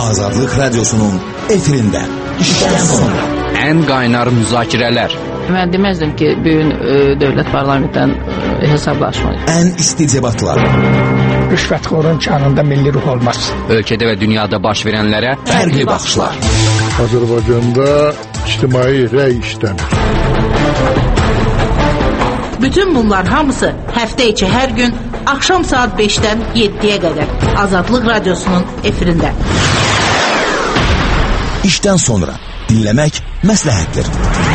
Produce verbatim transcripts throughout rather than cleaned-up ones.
Azadlık Radyosu'nun efirinde. İşten sonra. En kaynar müzakireler. Ben demezdim ki bugün e, devlet parlamentten e, hesaplaşmayı. En isti debatlar. Rüşvetxorun kanında milli ruh olmaz. Ülkede ve dünyada baş verenlere farklı bakışlar. Azərbaycanda ictimai rəy işləmir. Bütün bunlar hamısı hafta içi her gün akşam saat beşten yediye kadar Azadlık Radyosu'nun efirinde. İşten sonra dinlemek məsləhətdir.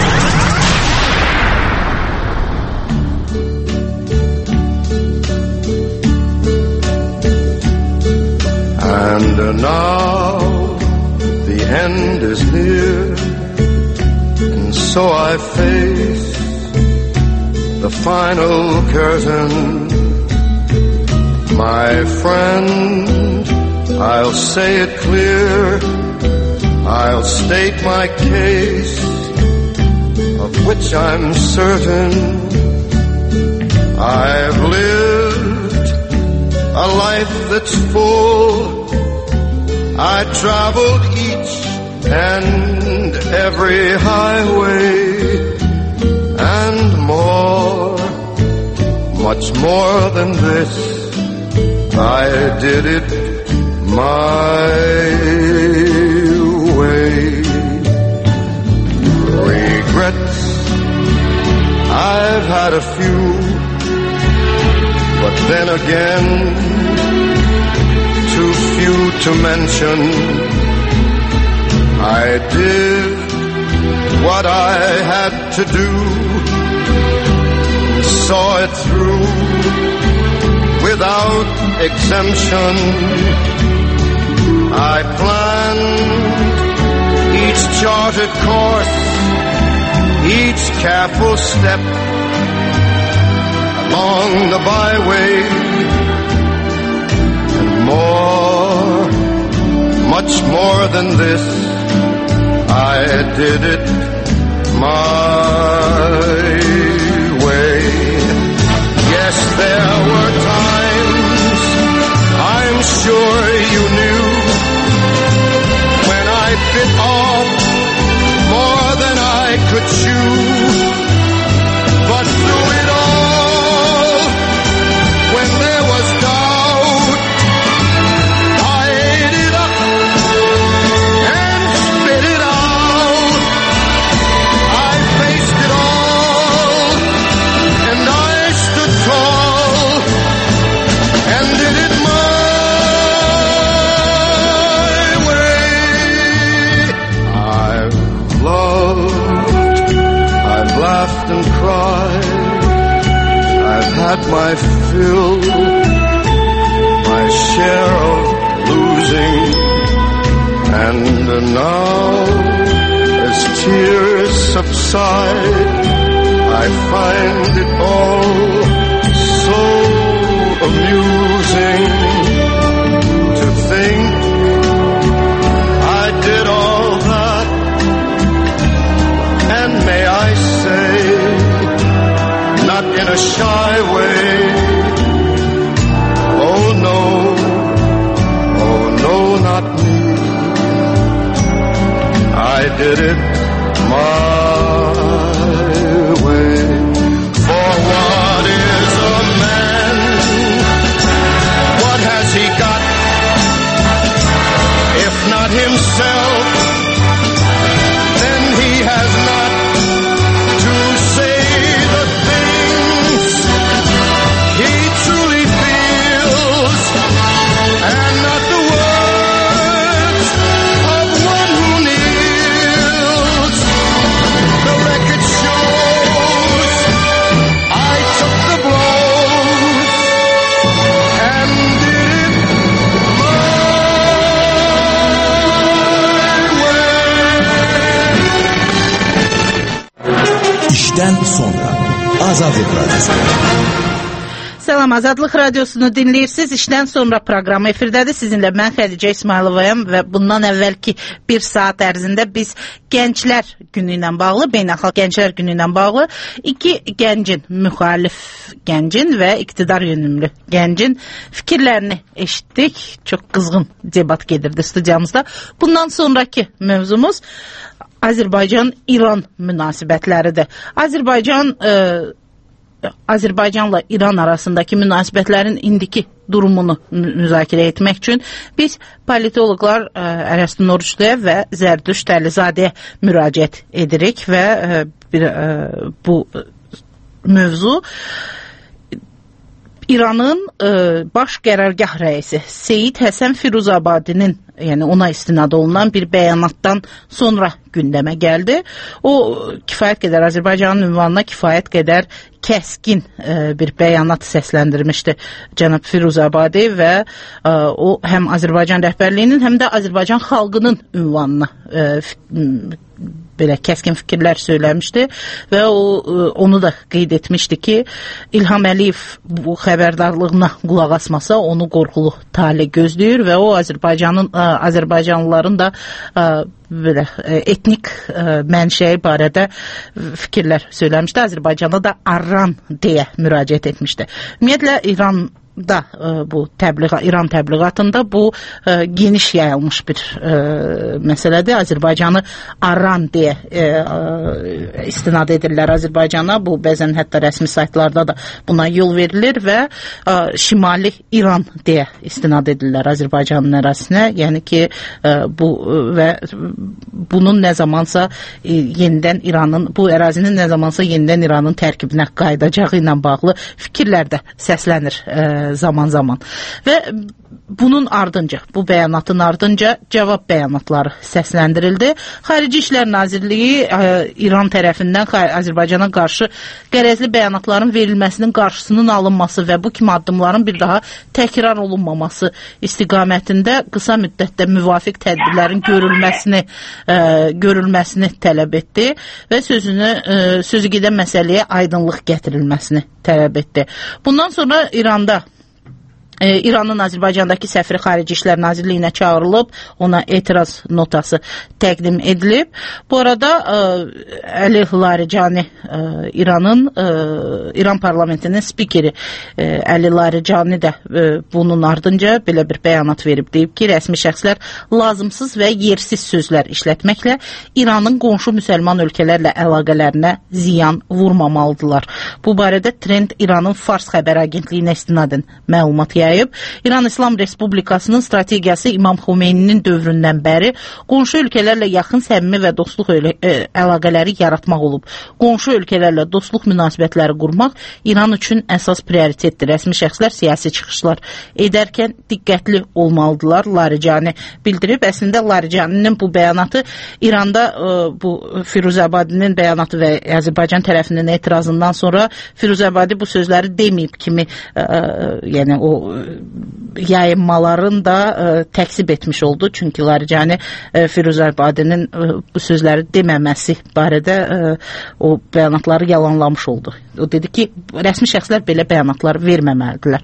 And now the end is near, and so I face the final curtain. My friend, I'll say it clear, I'll state my case, of which I'm certain. I've lived a life that's full. I traveled each and every highway and more, much more than this. I did it my way. Regrets, I've had a few, but then again, too few to mention. I did what I had to do, saw it through without exemption. I planned each charted course, each careful step along the byway, and more, much more than this, I did it my way. Yes, there were times, I'm sure you knew, when I bit off more than I could chew. But through it all, when there was doubt, I ate it up and spit it out. I faced it all, and I stood tall and did it my way. I've loved, I've laughed and cried, I've had my fill, my share of losing, and now as tears subside, I find it all so amusing to think I did all that, and may I say, not in a shy way, oh no, oh no, not me, I did it my way. For what is a man? What has he got? If not himself, then he has not to say the things he truly feels, and not the words of one who kneels. The record shows I took the blows and did it my way. İşten sonra Azadlık Radyosu. Salam, Azadlıq Radiosunu dinləyirsiniz. İşdən sonra proqramı efirdədir. Sizinlə mən Xədicə İsmayılovayam və bundan əvvəlki bir saat ərzində biz Gənclər Günü ilə bağlı, Beynəlxalq Gənclər Günü ilə bağlı iki gəncin, müxalif gəncin və iqtidar yönümlü gəncin fikirlərini eşitdik. Çox qızğın debat gedirdi studiyamızda. Bundan sonraki mövzumuz Azərbaycan-İran münasibətləridir. Azərbaycan e, Azərbaycanla İran arasındakı münasibətlərin indiki durumunu müzakirə etmək üçün biz politoloqlar ə, Ərəstun Orucluya və Zərdüşt Əlizadəyə müraciət edirik və ə, bir, ə, bu mövzu İranın ə, baş qərargah rəisi Seyid Həsən Firuzabadinin, yəni ona istinad olunan bir bəyanatdan sonra gündəmə gəldi. O kifayət qədər Azərbaycanın ünvanına kifayət qədər kəskin ə, bir bəyanat səsləndirmişdi cənab Firuzabadi və ə, o həm Azərbaycan rəhbərliyinin, həm də Azərbaycan xalqının ünvanına ə, belə kəskin fikirlər söyləmişdi və o onu da qeyd etmişdi ki, İlham Əliyev bu xəbərdarlığına qulaq asmasa onu qorxulu tale gözləyir və o Azərbaycanın Azərbaycanlıların da belə etnik mənşəyi barədə fikirlər söyləmişdi. Azərbaycana da Arran deyə müraciət etmişdi. Ümumiyyətlə İran da bu təbliğat, İran təbliğatında bu ə, geniş yayılmış bir ə, məsələdir. Azərbaycanı Arran deyə ə, ə, istinad edirlər Azərbaycana. Bu bəzən hətta rəsmi saytlarda da buna yol verilir və ə, Şimali İran deyə istinad edirlər Azərbaycanın ərazisinə. Yəni ki ə, bu və bunun nə zamansa ə, yenidən İranın, bu ərazinin nə zamansa yenidən İranın tərkibinə qayıdacağı ilə bağlı fikirlər də səslənir ə, zaman-zaman. Və bunun ardınca, bu bəyanatın ardınca cavab bəyanatları səsləndirildi. Xarici İşlər Nazirliyi ə, İran tərəfindən Azərbaycana qarşı qərəzli bəyanatların verilməsinin qarşısının alınması və bu kimi addımların bir daha təkrar olunmaması istiqamətində qısa müddətdə müvafiq tədbirlərin görülməsini ə, görülməsini tələb etdi və sözünü ə, sözü gedən məsələyə aydınlıq gətirilməsini tələb etdi. Bundan sonra İranda İranın Azərbaycandakı səfiri Xarici İşlər Nazirliyinə çağırılıb, ona etiraz notası təqdim edilib. Bu arada ə, Əli Larijani ə, İranın ə, İran parlamentinin spikeri ə, Əli Larijani də ə, bunun ardınca belə bir bəyanat verib, deyib ki, rəsmi şəxslər lazımsız və yersiz sözlər işlətməklə İranın qonşu müsəlman ölkələrlə əlaqələrinə ziyan vurmamalıdırlar. Bu barədə Trend İranın Fars xəbər agentliyinə istinadən məlumat yayıb. İran İslam Respublikasının strategiyası İmam Xomeyninin dövründən bəri qonşu ölkələrlə yaxın səmimi və dostluq əlaqələri yaratmaq olub. Qonşu ölkələrlə dostluq münasibətləri qurmaq İran üçün əsas prioritetdir. Rəsmi şəxslər siyasi çıxışlar edərkən diqqətli olmalıdırlar, Larijani bildirib. Əslində Laricaninin bu bəyanatı İranda bu Firuzabadinin bəyanatı və Azərbaycan tərəfinin etirazından sonra Firuzabadi bu sözləri deməyib kimi, yəni o yayınmaların da ə, təksib etmiş oldu. Çünki Larijani ə, Firuzabadinin ə, bu sözləri deməməsi barədə ə, o bəyanatları yalanlamış oldu. O dedi ki, rəsmi şəxslər belə bəyanatlar verməməlidirlər.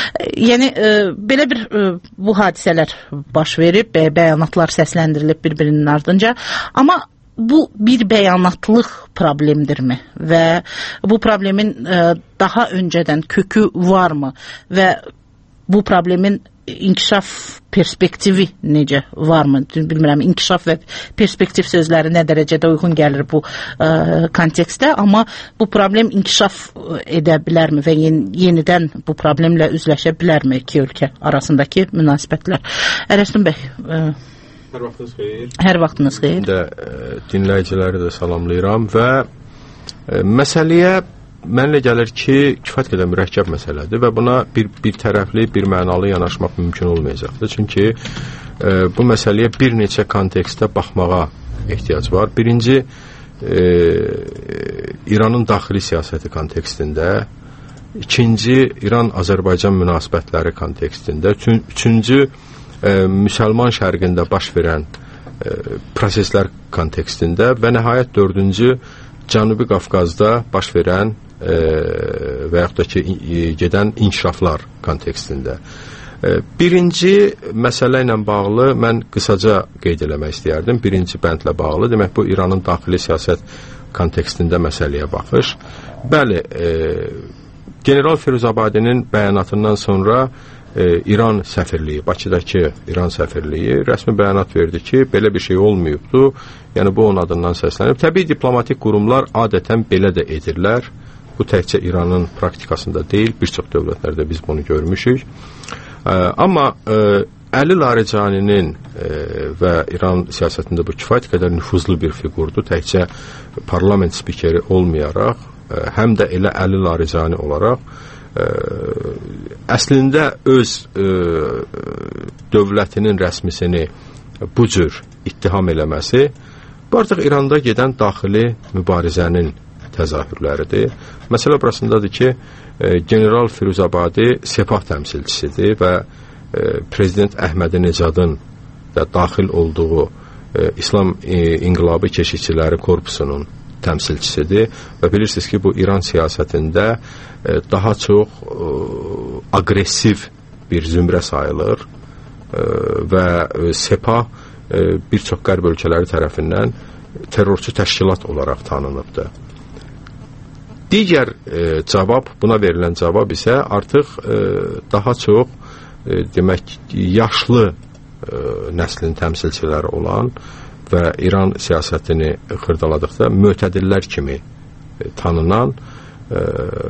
Yəni ə, belə bir ə, bu hadisələr baş verib, ə, bəyanatlar səsləndirilib bir-birinin ardınca. Amma bu bir bəyanatlıq problemdirmi və bu problemin ə, daha öncədən kökü varmı və bu problemin inkişaf perspektivi necə varmı? Bilmirəm, inkişaf və perspektiv sözləri nə dərəcədə uyğun gəlir bu ə, kontekstdə, amma bu problem inkişaf edə bilərmi və yen yenidən bu problemlə üzləşə bilərmi iki ölkə arasındakı münasibətlər? Ərəstun bəy, ə, hər vaxtınız xeyir. Hər vaxtınız xeyir. Də, ə, dinləyiciləri də salamlayıram və ə, məsələyə mənlə gəlir ki, kifayət qədər mürəkkəb məsələdir və buna bir, bir tərəfli, bir mənalı yanaşmaq mümkün olmayacaqdır. Çünki e, bu məsələyə bir neçə kontekstdə baxmağa ehtiyac var. Birinci, e, İranın daxili siyasəti kontekstində, ikinci, İran-Azərbaycan münasibətləri kontekstində, üçün, üçüncü, e, müsəlman şərqində baş verən e, proseslər kontekstində və nəhayət dördüncü, Cənubi Qafqazda baş verən e, və yaxud da ki gedən inkişaflar kontekstində. Birinci məsələ ilə bağlı mən qısaca qeyd eləmək istəyərdim. Birinci bəndlə bağlı, demək bu İranın daxili siyasət kontekstində məsələyə baxış. Bəli, e, General Firuzabadinin bəyanatından sonra e, İran səfirliyi, Bakıdakı İran səfirliyi rəsmi bəyanat verdi ki, belə bir şey olmayıbdı. Yəni bu onun adından səslənib. Təbii diplomatik qurumlar adətən belə də edirlər. Bu təkcə İranın praktikasında deyil, bir çox dövlətlərdə biz bunu görmüşük. Amma e, Əli Laricaninin e, və İran siyasətində bu kifayət qədər nüfuzlu bir fiqurdur. Təkcə parlament spikeri olmayaraq, e, həm də elə Əli Laricani olaraq e, əslində öz e, dövlətinin rəsmisini bu cür ittiham eləməsi bu artıq İranda gedən daxili mübarizənin təzahürləridir. Məsələ burasındadır ki, e, General Firuzabadi Sepah təmsilçisidir və e, Prezident Əhmədi Necadın da daxil olduğu e, İslam e, İnqilabı Keşikçiləri Korpusunun təmsilçisidir və bilirsiniz ki, bu İran siyasətində e, daha çox e, aqressiv bir zümrə sayılır e, və e, Sepah e, bir çox qərb ölkələri tərəfindən terrorçu təşkilat olaraq tanınıbdır. Digər e, cavab, buna verilən cavab isə artıq e, daha çox e, demək yaşlı e, nəslin təmsilçiləri olan və İran siyasətini xırdaladıqda mötədillər kimi e, tanınan e,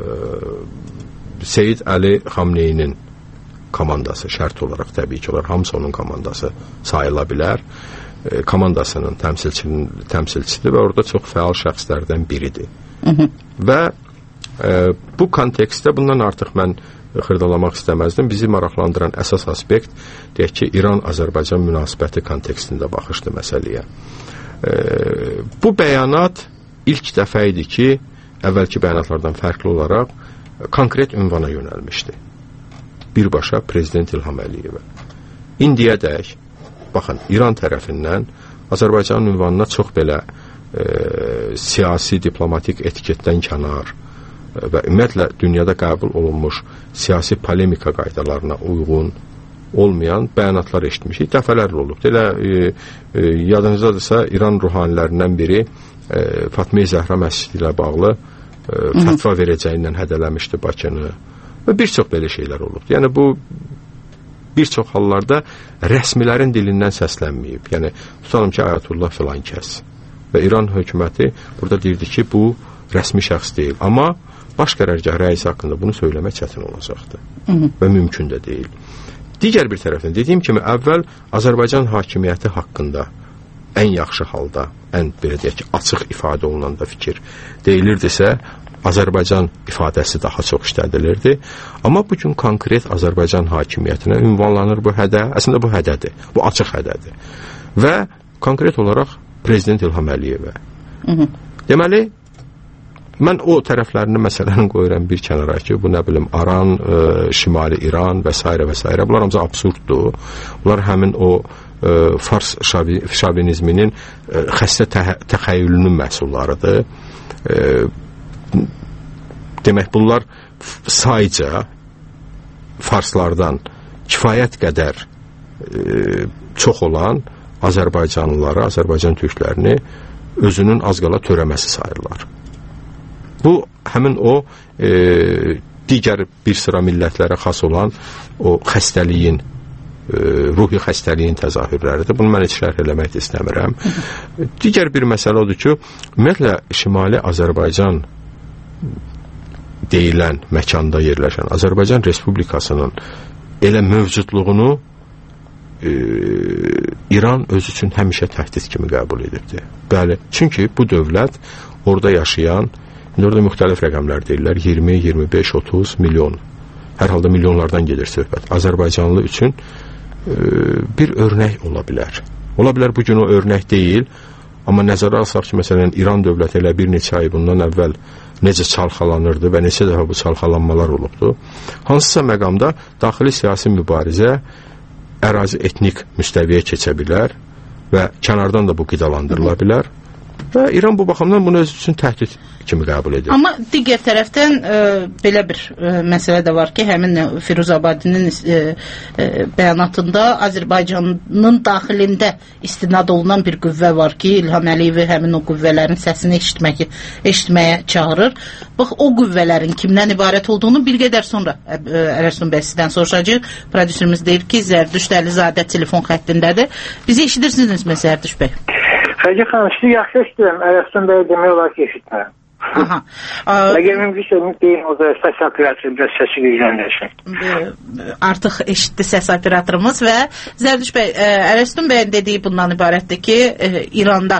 Seyid Əli Xamneyinin komandası, şərt olaraq təbii ki, olar, hamısı onun komandası sayıla bilər. E, komandasının təmsilçisidir və orada çox fəal şəxslərdən biridir. Hı -hı. Və e, bu kontekstdə bundan artıq mən xırdalamaq istəməzdim. Bizi maraqlandıran əsas aspekt deyək ki, İran-Azərbaycan münasibəti kontekstində baxışdı məsələyə. E, bu bəyanat ilk dəfə idi ki, əvvəlki bəyanatlardan fərqli olaraq konkret ünvana yönəlmişdi. Birbaşa Prezident İlham Əliyevə. İndiyədək, baxın, İran tərəfindən Azərbaycanın ünvanına çox belə E, siyasi, diplomatik etiketdən kənar e, və ümumiyyətlə dünyada qəbul olunmuş siyasi polemika qaydalarına uyğun olmayan bəyanatlar eşitmişik. Dəfələrlə olub. Elə e, e, yadınızdadırsa İran ruhanilərindən biri e, Fatma-i Zəhra məscidi ilə bağlı e, fətva verəcəyindən hədələmişdi Bakını və bir çox belə şeylər olub. Yəni bu bir çox hallarda rəsmilərin dilindən səslənməyib. Yəni tutalım ki, Ayətullah filan kəs. Və İran hökuməti burada deyirdi ki, bu rəsmi şəxs deyil. Amma baş qərargah rəisi haqqında bunu söyləmək çətin olacaqdı. Hı -hı. Və mümkün də deyil. Digər bir tərəfdən dediyim kimi, əvvəl Azərbaycan hakimiyyəti haqqında ən yaxşı halda, ən belə deyək ki, açıq ifadə olunanda fikir deyilirdisə, Azərbaycan ifadəsi daha çox işlədilirdi. Amma bugün konkret Azərbaycan hakimiyyətinə ünvanlanır bu hədə. Əslində bu hədədir. Bu açıq hədədir. Və konkret olaraq Prezident İlham Əliyevə. Hı -hı. Deməli, mən o tərəflərini məsələni qoyuram bir kənara ki, bu nə bilim Aran, e, Şimali İran və s. və s. Bunlar hamısı absurddur. Bunlar həmin o e, Fars şavi, şavinizminin e, xəstə tə, təxəyyülünün məhsullarıdır. E, demək, bunlar sayca Farslardan kifayət qədər e, çox olan Azərbaycanlıları, Azərbaycan türklərini özünün az qala törəməsi sayırlar. Bu, həmin o e, digər bir sıra millətlərə xas olan o xəstəliyin, e, ruhi xəstəliyin təzahürləridir. Bunu mən heç şərh eləmək istəmirəm. Digər bir məsələ odur ki, ümumiyyətlə, Şimali Azərbaycan deyilən məkanda yerləşən Azərbaycan Respublikasının elə mövcudluğunu e, İran öz üçün həmişə təhdid kimi qəbul edirdi. Bəli, çünki bu dövlət orada yaşayan, orada müxtəlif rəqəmlər deyirlər, iyirmi, iyirmi beş, otuz milyon, hər halda milyonlardan gedir söhbət. Azərbaycanlı üçün e, bir örnək ola bilər. Ola bilər bugün o örnək deyil, amma nəzərə alsaq ki, məsələn, İran dövləti elə bir neçə ay bundan əvvəl necə çalxalanırdı və neçə dəfə bu çalxalanmalar olubdu. Hansısa məqamda daxili siyasi mübarizə ərazi etnik müstəviyə keçə bilər və kənardan da bu qidalandırıla bilər. Və İran bu baxımdan bunu öz üçün təhdid kimi qəbul edir. Amma digər tərəfdən e, belə bir e, məsələ də var ki, həmin Firuzabadinin e, e, bəyanatında Azərbaycanın daxilində istinad olunan bir qüvvə var ki, İlham Əliyev həmin o qüvvələrin səsini eşitmək, eşitməyə çağırır. Bax, o qüvvələrin kimdən ibarət olduğunu bir qədər sonra Ərəstun bəy sizdən soruşacaq. Prodüserimiz deyir ki, Zərdüşt Əlizadə telefon xəttindədir. Bizi eşidirsinizmi Zərdüşt bəy? Xərci xanım, sizi yaxşı eşidirəm. Ərəstun bəy demək olar ki, eşitmərəm. Aha. Əgər mümkünsə deyin, o da səs operatoru biraz səsi gücləndirsin. Artıq eşitdi səs operatorumuz və Zərdüşt bəy, Ərəstun bəyin dediyi bundan ibarətdir ki, İranda...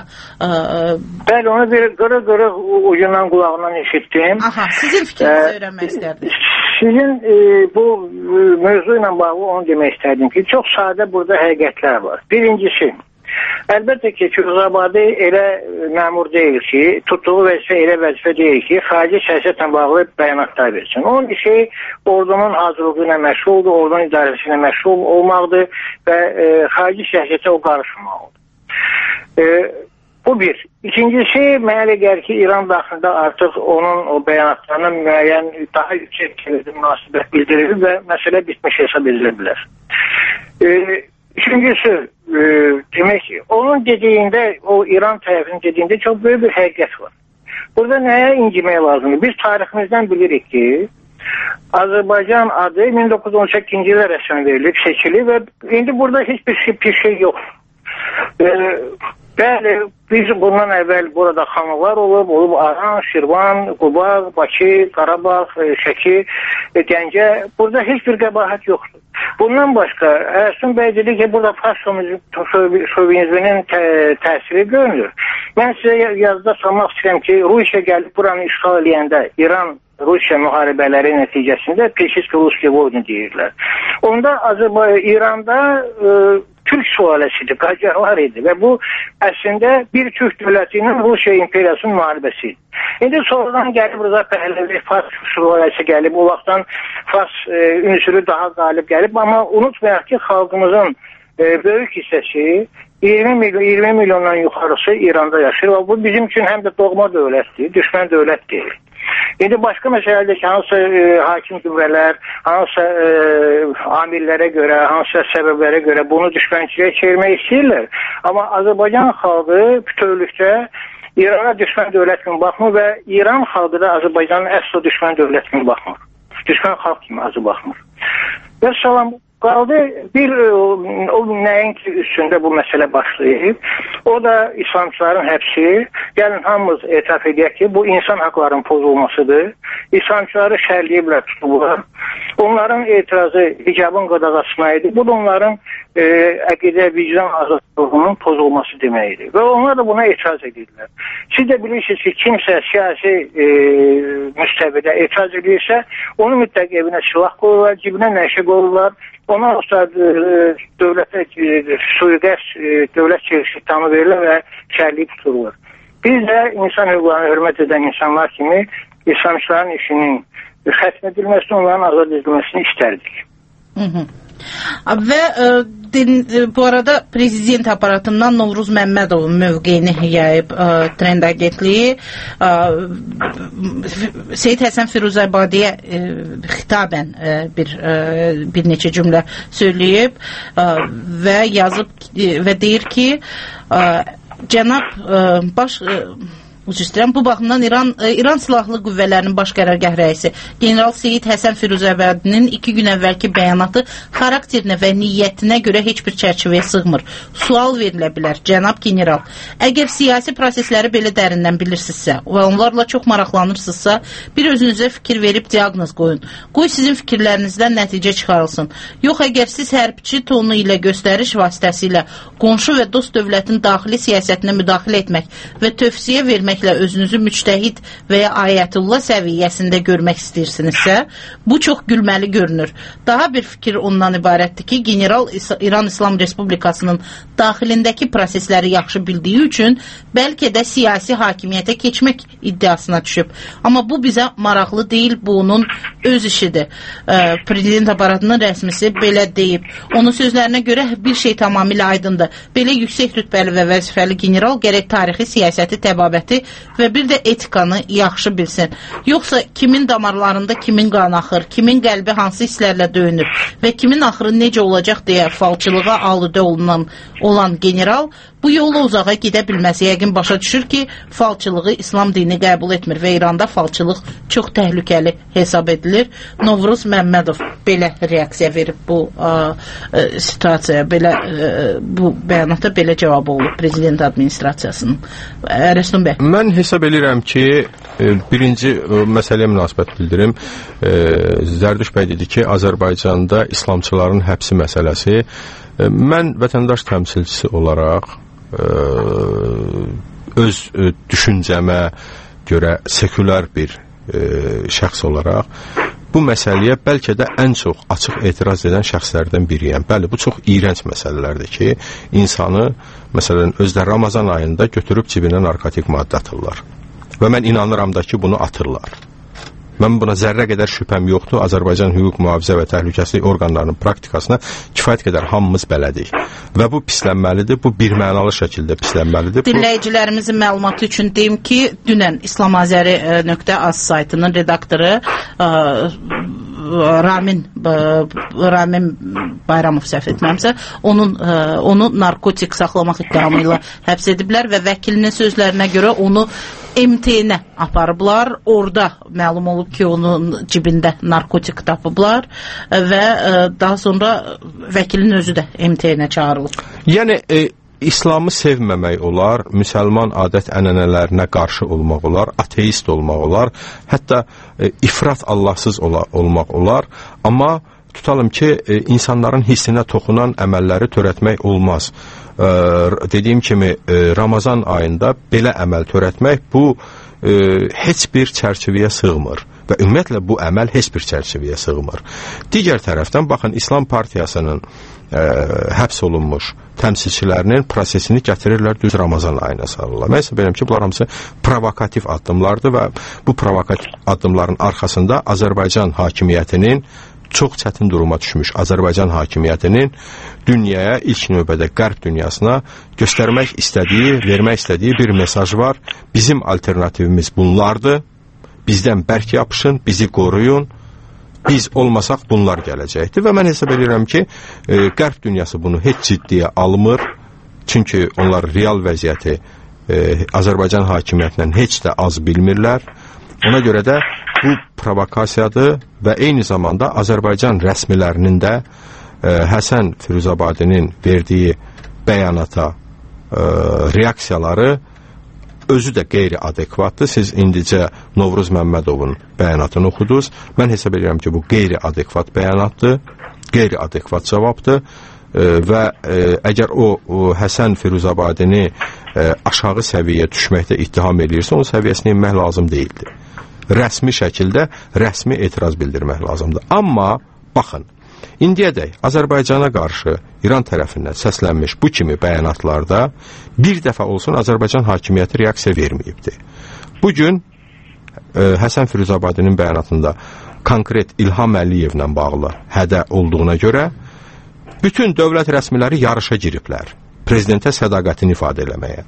Bəli, onu bir qırıq-qırıq ucundan qulağından eşitdim. Aha, sizin fikrinizi öyrənmək istərdim. Sizin e, bu e, mövzu ilə bağlı onu demək istərdim ki, çox sadə burada həqiqətlər var. Birincisi, əlbəttə ki, Firuzabadi elə məmur deyil ki, tutduğu vəzifə elə vəzifə deyil ki, xarici siyasətlə bağlı bəyanatlar versin. Onun işi ordunun hazırlığı ilə məşğuldur, ordunun idarəsi ilə məşğul olmaqdır və e, xarici siyasətə o qarışmaqdır. E, bu bir. İkincisi, mənə elə gəlir ki, İran daxilində artıq onun o bəyanatlarına müəyyən daha yüksək münasibət bildirilir və məsələ bitmiş hesab edilə bilər. E, Üçüncüsü, e, demək ki, onun dediyində, o İran tərəfinin dediyində çox böyük bir həqiqət var. Burada nəyə incimək lazımdır? Biz tariximizdən bilirik ki, Azərbaycan adı min doqquz yüz on səkkizinci ildə rəsmən verilib, seçilib və indi burada heç bir şey, bir şey yox. E, bəli, biz bundan əvvəl burada xanlıqlar olub, olub Aran, Şirvan, Quba, Bakı, Qarabağ, Şəki, Gəncə. Burada heç bir qəbahət yoxdur. Bundan başqa, Ərəstun bəy dedi ki, burada fars şovinizminin təsiri görünür. Mən sizə yazıda salmaq istəyirəm ki, Rusiya gəlib buranı işğal eləyəndə, İran Rusiya müharibələri nəticəsində Peşiski Rusiya vurdu deyirlər. Onda Azərbaycan, İranda e, Türk sülaləsidir, qacarlar idi və bu əslində bir Türk dövləti ilə Rusiya imperiyasının müharibəsi idi. İndi sonradan gəlib Rıza Pəhləvi, Fars sülaləsi gəlib, o vaxtdan Fars e, ünsürü daha qalib gəlib, amma unutmayaq ki, xalqımızın e, böyük hissəsi iyirmi milyon, iyirmi milyondan yuxarısı İranda yaşayır və bu bizim üçün həm də doğma dövlətdir, düşmən dövlət deyil. İndi başqa məsələdir ki, hansısa e, hakim qüvvələr, hansısa e, amillərə görə, hansısa səbəblərə görə bunu düşmənçiliyə çevirmək istəyirlər. Amma Azərbaycan xalqı bütövlükdə İrana düşmən dövlət kimi baxmır və İran xalqı da Azərbaycanın əsl düşmən dövlət kimi baxmır. Düşmən xalq kimi azı baxmır. Və salam, qaldı bir o nəyin ki üstündə bu məsələ başlayıb. O da İslamçıların həbsi. Gəlin hamımız etiraf edək ki, bu insan haqlarının pozulmasıdır. İslamçıları şərləyiblər, tutublar. Onların etirazı hicabın qadağasına idi. Bu da onların e, əqidə, vicdan azadlığının pozulması deməkdir. Və onlar da buna etiraz edirlər. Siz də bilirsiniz ki, kimsə siyasi e, müstəvidə etiraz edirsə, onu mütləq evinə silah qoyurlar, cibinə nəşə qoyurlar. Ondan sonra dövlətə suiqəst, dövlət çevrilişi tamı verirlər və şərliyib tuturlar. Biz də insan hüquqlarına hörmət edən insanlar kimi İslamçıların işinin xətm edilməsini, onların azad edilməsini istərdik. Hı hı. Və e, din, e, bu arada prezident aparatından Novruz Məmmədovun mövqeyini yayıb e, Trend agentliyi e, Seyid Həsən Firuzabadiyə e, xitabən e, bir, e, bir neçə cümlə söyləyib e, və yazıb e, və deyir ki e, cənab e, baş e, Üzüstürəm, bu baxımdan İran, İran Silahlı Qüvvələrinin Baş Qərargah rəisi General Seyid Həsən Firuzabadinin iki gün əvvəlki bəyanatı xarakterinə və niyyətinə görə heç bir çərçivəyə sığmır. Sual verilə bilər, cənab general. Əgər siyasi prosesləri belə dərindən bilirsinizsə və onlarla çox maraqlanırsınızsa, bir özünüzə fikir verib diaqnoz qoyun. Qoy sizin fikirlərinizdən nəticə çıxarılsın. Yox, əgər siz hərbiçi tonu ilə göstəriş vasitəsilə qonşu və dost dövlətin daxili siyasətinə müdaxilə etmək və tövsiyə vermək etməklə özünüzü müctəhid və ya ayətullah səviyyəsində görmək istəyirsinizsə, bu çox gülməli görünür. Daha bir fikir ondan ibarətdir ki, general İran İslam Respublikasının daxilindəki prosesləri yaxşı bildiyi üçün bəlkə də siyasi hakimiyyətə keçmək iddiasına düşüb. Amma bu bizə maraqlı deyil, bu onun öz işidir. Ee, Prezident aparatının rəsmisi belə deyib. Onun sözlərinə görə bir şey tamamilə aydındır. Belə yüksək rütbəli və vəzifəli general gərək tarixi, siyasəti, təbabəti və bir də etikanı yaxşı bilsin. Yoxsa kimin damarlarında kimin qan axır, kimin qəlbi hansı hisslərlə döyünür və kimin axırı necə olacaq deyə falçılığa alıdə olunan olan general bu yolla uzağa gedə bilməz. Yəqin başa düşür ki, falçılığı İslam dini qəbul etmir və İranda falçılıq çox təhlükəli hesab edilir. Novruz Məmmədov belə reaksiya verib bu ə, ə, situasiyaya, belə ə, bu bəyanata belə cavab olub prezident administrasiyasının. Rəstum bəy. Mən hesab edirəm ki, birinci məsələyə münasibət bildirim. Zərdüş bəy dedi ki, Azərbaycanda İslamçıların həbsi məsələsi. Mən vətəndaş təmsilçisi olaraq öz düşüncəmə görə sekulyar bir şəxs olaraq bu məsələyə bəlkə də ən çox açıq etiraz edən şəxslərdən biriyəm. Bəli, bu çox iyrənc məsələlərdir ki, insanı, məsələn, özdə Ramazan ayında götürüb cibinə narkotik maddə atırlar. Və mən inanıram da ki, bunu atırlar. Mən buna zərrə qədər şübhəm yoxdur. Azərbaycan hüquq mühafizə və təhlükəsizlik orqanlarının praktikasına kifayət qədər hamımız bələdik. Və bu pislənməlidir, bu birmənalı şəkildə pislənməlidir. Dinləyicilərimizin məlumatı üçün deyim ki, dünən islamazəri.az saytının redaktoru ə, Ramin Ramin Bayramov səhv etməmsə, onun ə, onu narkotik saxlamaq iddiamı ilə həbs ediblər və vəkilinin sözlərinə görə onu M T N-ə aparıblar. Orada məlum olub ki, onun cibində narkotik tapıblar və ə, daha sonra vəkilin özü də M T N-ə çağırılıb. Yəni e, İslamı sevməmək olar, müsəlman adət ənənələrinə qarşı olmaq olar, ateist olmaq olar, hətta e, ifrat Allahsız ola, olmaq olar, amma tutalım ki, e, insanların hissinə toxunan əməlləri törətmək olmaz. E, dediyim kimi, e, Ramazan ayında belə əməl törətmək bu e, heç bir çərçivəyə sığmır. Və ümumiyyətlə bu əməl heç bir çərçivəyə sığmır. Digər tərəfdən, baxın, İslam Partiyasının ə, həbs olunmuş təmsilçilərinin prosesini gətirirlər düz Ramazan ayına salırlar. Mən isə bilirəm ki, bunlar hamısı provokativ addımlardır və bu provokativ addımların arxasında Azərbaycan hakimiyyətinin çox çətin duruma düşmüş Azərbaycan hakimiyyətinin dünyaya, ilk növbədə qərb dünyasına göstərmək istədiyi, vermək istədiyi bir mesaj var. Bizim alternativimiz bunlardır. Bizdən bərk yapışın, bizi qoruyun, biz olmasaq bunlar gələcəkdir. Və mən hesab edirəm ki, e, qərb dünyası bunu heç ciddiyə almır. Çünki onlar real vəziyyəti e, Azərbaycan hakimiyyətindən heç də az bilmirlər. Ona görə də bu provokasiyadır və eyni zamanda Azərbaycan rəsmilərinin də e, Həsən Firuzabadinin verdiyi bəyanata e, reaksiyaları özü də qeyri-adekvatdır. Siz indicə Novruz Məmmədovun bəyanatını oxudunuz. Mən hesab edirəm ki, bu qeyri-adekvat bəyanatdır, qeyri-adekvat cavabdır e, və e, əgər o, o Həsən Firuzabadini e, aşağı səviyyəyə düşməkdə ittiham edirsə, onun səviyyəsini inmək lazım deyildir. Rəsmi şəkildə rəsmi etiraz bildirmək lazımdır. Amma, baxın, indiyədək Azərbaycana qarşı İran tərəfindən səslənmiş bu kimi bəyanatlarda bir dəfə olsun Azərbaycan hakimiyyəti reaksiya verməyibdir. Bugün e, Həsən Firuzabadinin bəyanatında konkret İlham Əliyevlə bağlı hədə olduğuna görə bütün dövlət rəsmiləri yarışa giriblər. Prezidentə sədaqətini ifadə eləməyə.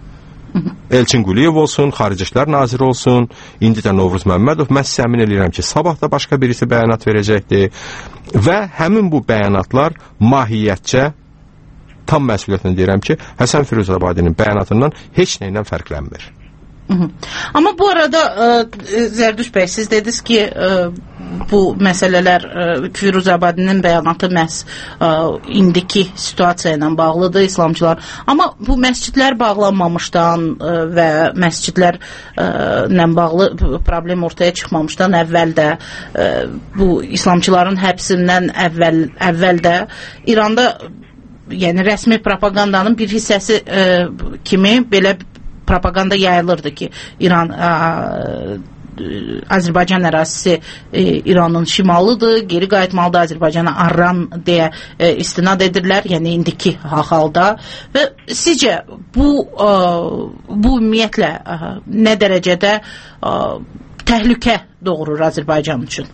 Elçin Quliyev olsun, Xarici İşlər Naziri olsun, indi də Novruz Məmmədov, mən sizə əmin edirəm ki, sabah da başqa birisi bəyanat verəcəkdir və həmin bu bəyanatlar mahiyyətcə, tam məsuliyyətlə deyirəm ki, Həsən Firuzabadinin bəyanatından heç nə ilə fərqlənmir. Amma bu arada e, Zərdüş bəy, siz dediniz ki, e, bu məsələlər e, Firuzabadinin bəyanatı məhz e, indiki situasiya ilə bağlıdır, İslamçılar. Amma bu məscidlər bağlanmamışdan e, və məscidlərlə e, bağlı problem ortaya çıxmamışdan əvvəl də e, bu İslamçıların həbsindən əvvəl, əvvəl də İranda yəni rəsmi propagandanın bir hissəsi e, kimi belə propaganda yayılırdı ki İran ə, Azərbaycan ərazisi e, İranın şimalıdır, geri qayıtmalıdır, Azərbaycana Arran deyə e, istinad edirlər, yəni indiki halda. Və sizcə bu e, bu ümumiyyətlə e, nə dərəcədə e, təhlükə doğurur Azərbaycan üçün?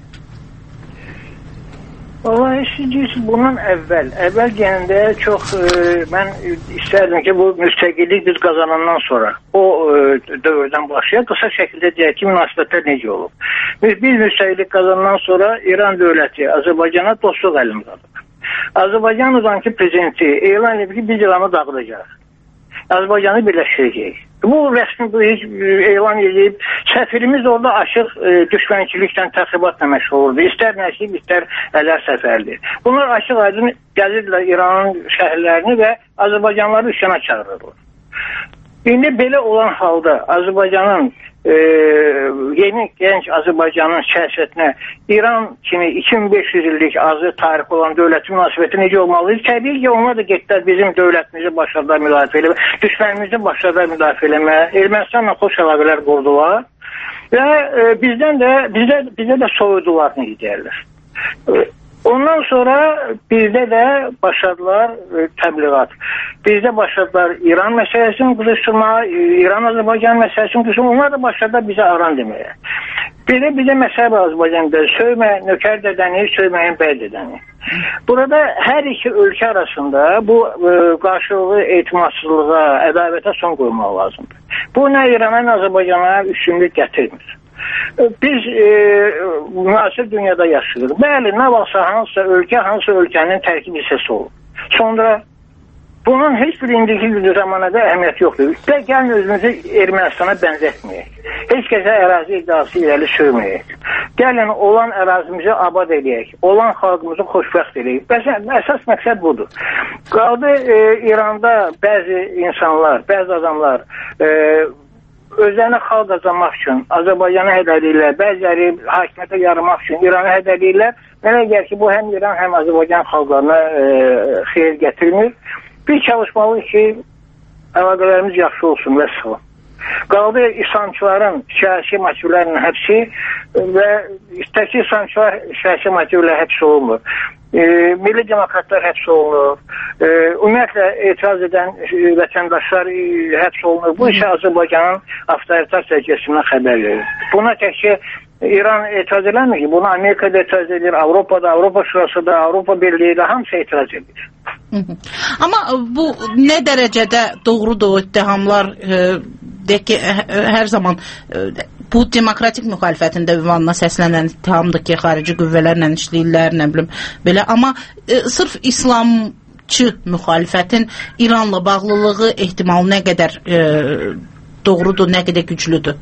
Vallahi siz deyirsiniz bundan əvvəl, əvvəl deyəndə çox e, mən istərdim ki, bu müstəqillik biz qazanandan sonra o e, dövrdən başlayaq, qısa şəkildə deyək ki, münasibətlər necə olub. Biz, biz müstəqillik qazanandan sonra İran dövləti Azərbaycana dostluq əlini qadıb. Azərbaycan uzanki prezidenti elan edib ki, biz İranı dağıdacaq. Azərbaycanı birləşdirəcək. Bu rəsmi bu heç elan edib. Səfirimiz orada açıq e, düşmənçilikdən, təxribatla məşğul olurdu. İstər nəşib, istər ələr səfərdir. Bunlar açıq aydın gəlirdilər İranın şəhərlərini və Azərbaycanları üsyana çağırırlar. İndi belə olan halda Azərbaycanın e, yeni gənc Azərbaycanın siyasətinə İran kimi iki min beş yüz illik azı tarix olan dövlətin münasibəti necə olmalıdır? Təbii ki, onlar da getdilər bizim dövlətimizi başladılar müdafiə eləmə, düşmənimizi başladılar müdafiə eləmə, Ermənistanla xoş əlaqələr qurdular və e, bizdən də bizdə, bizdə də soyudular necə deyərlər. E, Ondan sonra bizdə də başladılar e, təbliğat. Bizdə başladılar İran məsələsini qızışdırma, İran-Azərbaycan məsələsini qızışdırma. Onlar da başladılar bizə Aran deməyə. Belə bizə məsələ var Azərbaycanda. Söymə nökər dədəni, söyməyin bəy dədəni. Burada hər iki ölkə arasında bu e, qarşılıqlı etimadsızlığa, ədavətə son qoymaq lazımdır. Bu nə İrana, nə Azərbaycana üstünlük gətirmir. Biz e, müasir dünyada yaşayırıq. Bəli, nə vaxtsa hansısa ölkə, hansısa ölkənin tərkib hissəsi olur. Sonra bunun heç bir indiki zamanada əhəmiyyəti yoxdur. Və gəlin özümüzü Ermənistana bənzətməyək. Heç kəsə ərazi iddiası irəli sürməyək. Gəlin olan ərazimizi abad edək. Olan xalqımızı xoşbəxt edək. Bəs, əsas məqsəd budur. Qaldı e, İranda bəzi insanlar, bəzi adamlar e, özlərini xalq qazanmaq üçün Azərbaycanı hədələyirlər, bəziləri hakimiyyətə yaramaq üçün İranı hədələyirlər. Mənə gəlir ki, bu həm İran, həm Azərbaycan xalqlarına e, xeyir gətirmir. Bir çalışmalıyıq ki, əlaqələrimiz yaxşı olsun və salam. Qaldı İslamçıların siyasi motivlərinin həbsi və istəki İslamçılar siyasi motivlə həbs olunmur. E, milli demokratlar həbs olunur. E, ümumiyyətlə etiraz edən vətəndaşlar e, həbs olunur. Bu isə Azərbaycanın avtoritar səciyyəsindən xəbər verir. Buna təkcə İran etiraz eləmir ki, buna Amerika da etiraz edir, Avropada, Avropa Şurası da, Avropa Birliyi də hamısı etiraz edir. Amma bu nə dərəcədə doğrudur o ittihamlar e, de ki, hər zaman e, bu demokratik müxalifətin də ünvanına səslənən ittihamdır ki, xarici qüvvələrlə işləyirlər, nə bilim belə, amma e, sırf İslamçı müxalifətin İranla bağlılığı ehtimalı nə qədər e, doğrudur, nə qədər güclüdür?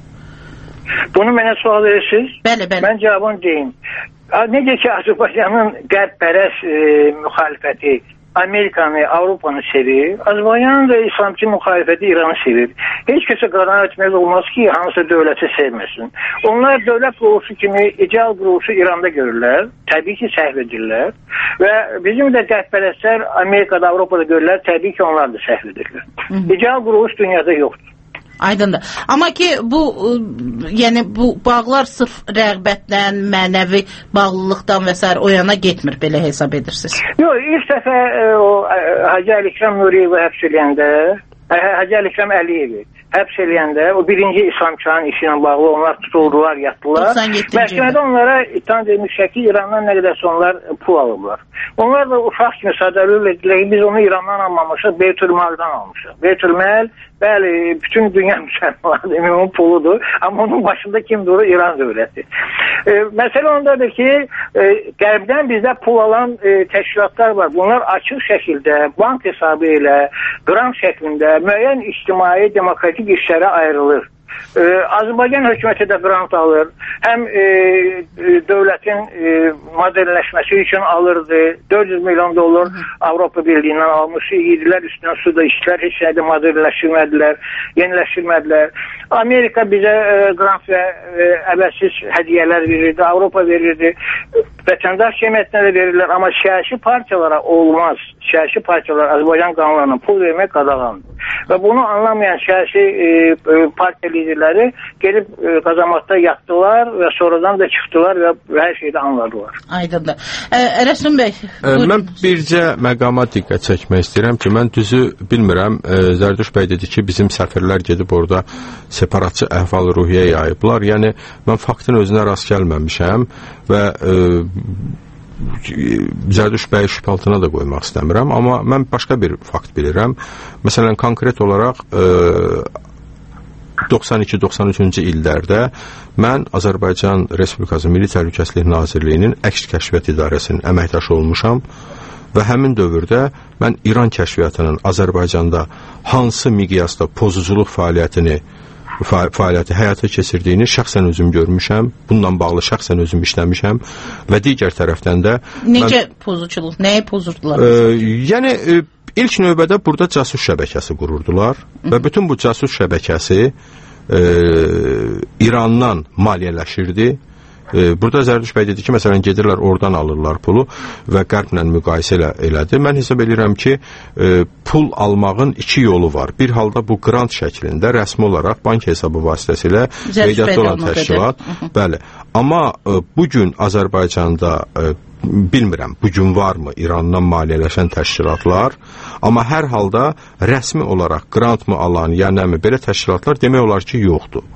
Bunu mənə sual verirsiniz? Bəli, bəli. Mən cavabını deyim. Necə ki, Azərbaycanın qərbpərəst e, müxalifəti Amerikanı, Avropanı sevir, Azərbaycanın da İslamçı müxalifəti İranı sevir. Heç kəsə qadağan etmək olmaz ki, hansı dövləti sevməsin. Onlar dövlət quruluşu kimi ideal quruluşu İranda görürlər, təbii ki, səhv edirlər və bizim də qərbpərəstlər Amerikada, Avropada görürlər, təbii ki, onlar da səhv edirlər. İdeal quruluş dünyada yoxdur. Aydındır. Amma ki bu yəni bu bağlar sırf rəğbətdən, mənəvi bağlılıqdan və s. o yana getmir, belə hesab edirsiniz? Yox, ilk dəfə e, o Hacı Əlikram Nuriyevi həbs eləyəndə, Hacı Əlikram Əliyevi həbs eləyəndə, o birinci İslamçıların işi ilə bağlı onlar tutuldular, yatdılar. Məhkəmədə onlara ittiham edilmişlər ki, İrandan nə qədərsə onlar pul alıblar. Onlar da uşaq kimi sadəlül edilər ki, biz onu İrandan almamışıq, Beytülmal'dan almışıq. Beytülmal, bəli, bütün dünya müsəlmanları ümumi puludur, amma onun başında kim durur? İran dövləti. E, məsələ ondadır ki, e, qərbdən bizdə pul alan e, təşkilatlar var. Bunlar açıq şəkildə, bank hesabı ilə, qram şəklində müəyyən ictimai demokratik işlərə ayrılır. Ee, Azərbaycan hökuməti də qrant alır. Həm e, dövlətin e, modelləşməsi üçün alırdı. dörd yüz milyon dollar Avropa Birliyindən almış. Yedilər üstünə suda işlər, heç nədə modelləşdirmədilər, yeniləşdirmədilər. Amerika bizə e, qrant və e, əvəzsiz hədiyyələr verirdi, Avropa verirdi. Vətəndaş cəmiyyətinə də verirlər, amma siyasi partiyalara olmaz. Siyasi partiyalara Azərbaycan qanunlarına pul vermək qadağandır. Və bunu anlamayan siyasi e, partiya liderləri gelib e, qazamatda yatdılar və sonradan da çıxdılar və hər şeyi də anladılar. Aydındır. Rəsum bəy. Ə, mən bircə məqama diqqət çəkmək istəyirəm ki, mən düzü bilmirəm, ə, Zərduş bəy dedi ki, bizim səfirlər gedib orada separatçı əhval-ruhiyyə yayıblar. Yəni, mən faktın özünə rast gəlməmişəm və ə, Zərduş bəyi şübhə altına da qoymaq istəmirəm, amma mən başqa bir fakt bilirəm. Məsələn, konkret olaraq doxsan iki doxsan üçüncü illərdə mən Azərbaycan Respublikası Milli Təhlükəsizlik Nazirliyinin Əks Kəşfiyyat İdarəsinin əməkdaşı olmuşam və həmin dövrdə mən İran kəşfiyyatının Azərbaycanda hansı miqyasda pozuculuk fəaliyyətini Fa fəaliyyəti həyata keçirdiyini şəxsən özüm görmüşəm, bununla bağlı şəxsən özüm işləmişəm və digər tərəfdən də necə mən, pozuculuq, nəyi pozurdular? E, yəni e, ilk növbədə burada casus şəbəkəsi qururdular Hı. və bütün bu casus şəbəkəsi e, İrandan maliyyələşirdi. Burada Zərduş bəy dedi ki, məsələn, gedirlər oradan alırlar pulu və qərblə müqayisə elə, elədi. Mən hesab edirəm ki, e, pul almağın iki yolu var. Bir halda bu grant şəklində rəsmi olaraq bank hesabı vasitəsilə qeydiyyatda olan təşkilat. Bəli. Amma e, bugün Azərbaycanda e, bilmirəm, bugün varmı İrandan maliyyələşən təşkilatlar, amma hər halda rəsmi olaraq grant mı alan, ya nəmi belə təşkilatlar demək olar ki, yoxdur.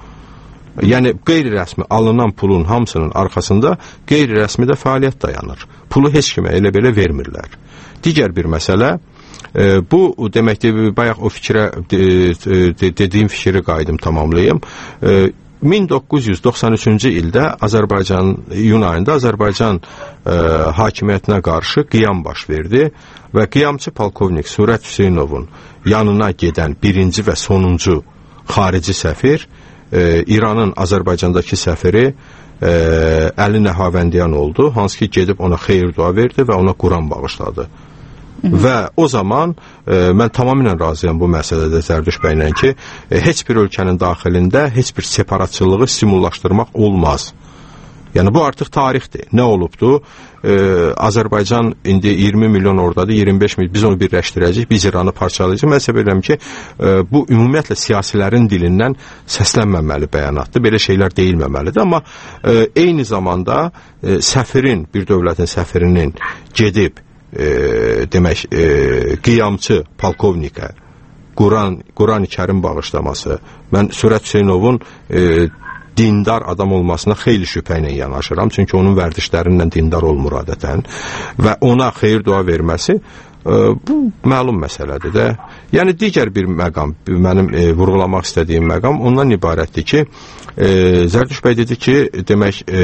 Yəni, qeyri-rəsmi alınan pulun hamısının arxasında qeyri-rəsmi də fəaliyyət dayanır. Pulu heç kimə elə belə vermirlər. Digər bir məsələ, e, bu deməkdir, bayaq o fikrə, de, de, dediyim fikri qaydım tamamlayım. E, min doqquz yüz doxsan üçüncü ildə Azərbaycan, iyun ayında Azərbaycan e, hakimiyyətinə qarşı qiyam baş verdi və qiyamçı polkovnik Surət Hüseynovun yanına gedən birinci və sonuncu xarici səfir Ee, İranın Azərbaycandakı səfiri e, Əli Nəhavəndiyan oldu, hansı ki gedib ona xeyir dua verdi və ona Quran bağışladı. Hı -hı. Və o zaman e, mən tamamilə razıyam bu məsələdə Zərduş bəylə ki, e, heç bir ölkənin daxilində heç bir separatçılığı simullaşdırmaq olmaz. Yəni bu artıq tarixdir. Nə olubdu? Ee, Azərbaycan indi iyirmi milyon ordadır, iyirmi beş milyon, biz onu birləşdirəcəyik, biz İranı parçalayacaq. Mən isə bilirəm ki, e, bu ümumiyyətlə siyasilərin dilindən səslənməməli bəyanatdır, belə şeylər deyilməməlidir. Amma e, eyni zamanda e, səfirin, bir dövlətin səfirinin gedib e, demək, e, qiyamçı polkovnikə Quran, Quran-ı Kərim bağışlaması, mən Surət Hüseynovun e, dindar adam olmasına xeyli şübhə ilə yanaşıram. Çünki onun vərdişlərindən dindar olmur adətən. Və ona xeyir dua verməsi e, bu məlum məsələdir də. Yəni digər bir məqam, mənim e, vurğulamaq istədiyim məqam ondan ibarətdir ki, e, Zərduş bəy dedi ki, demək e,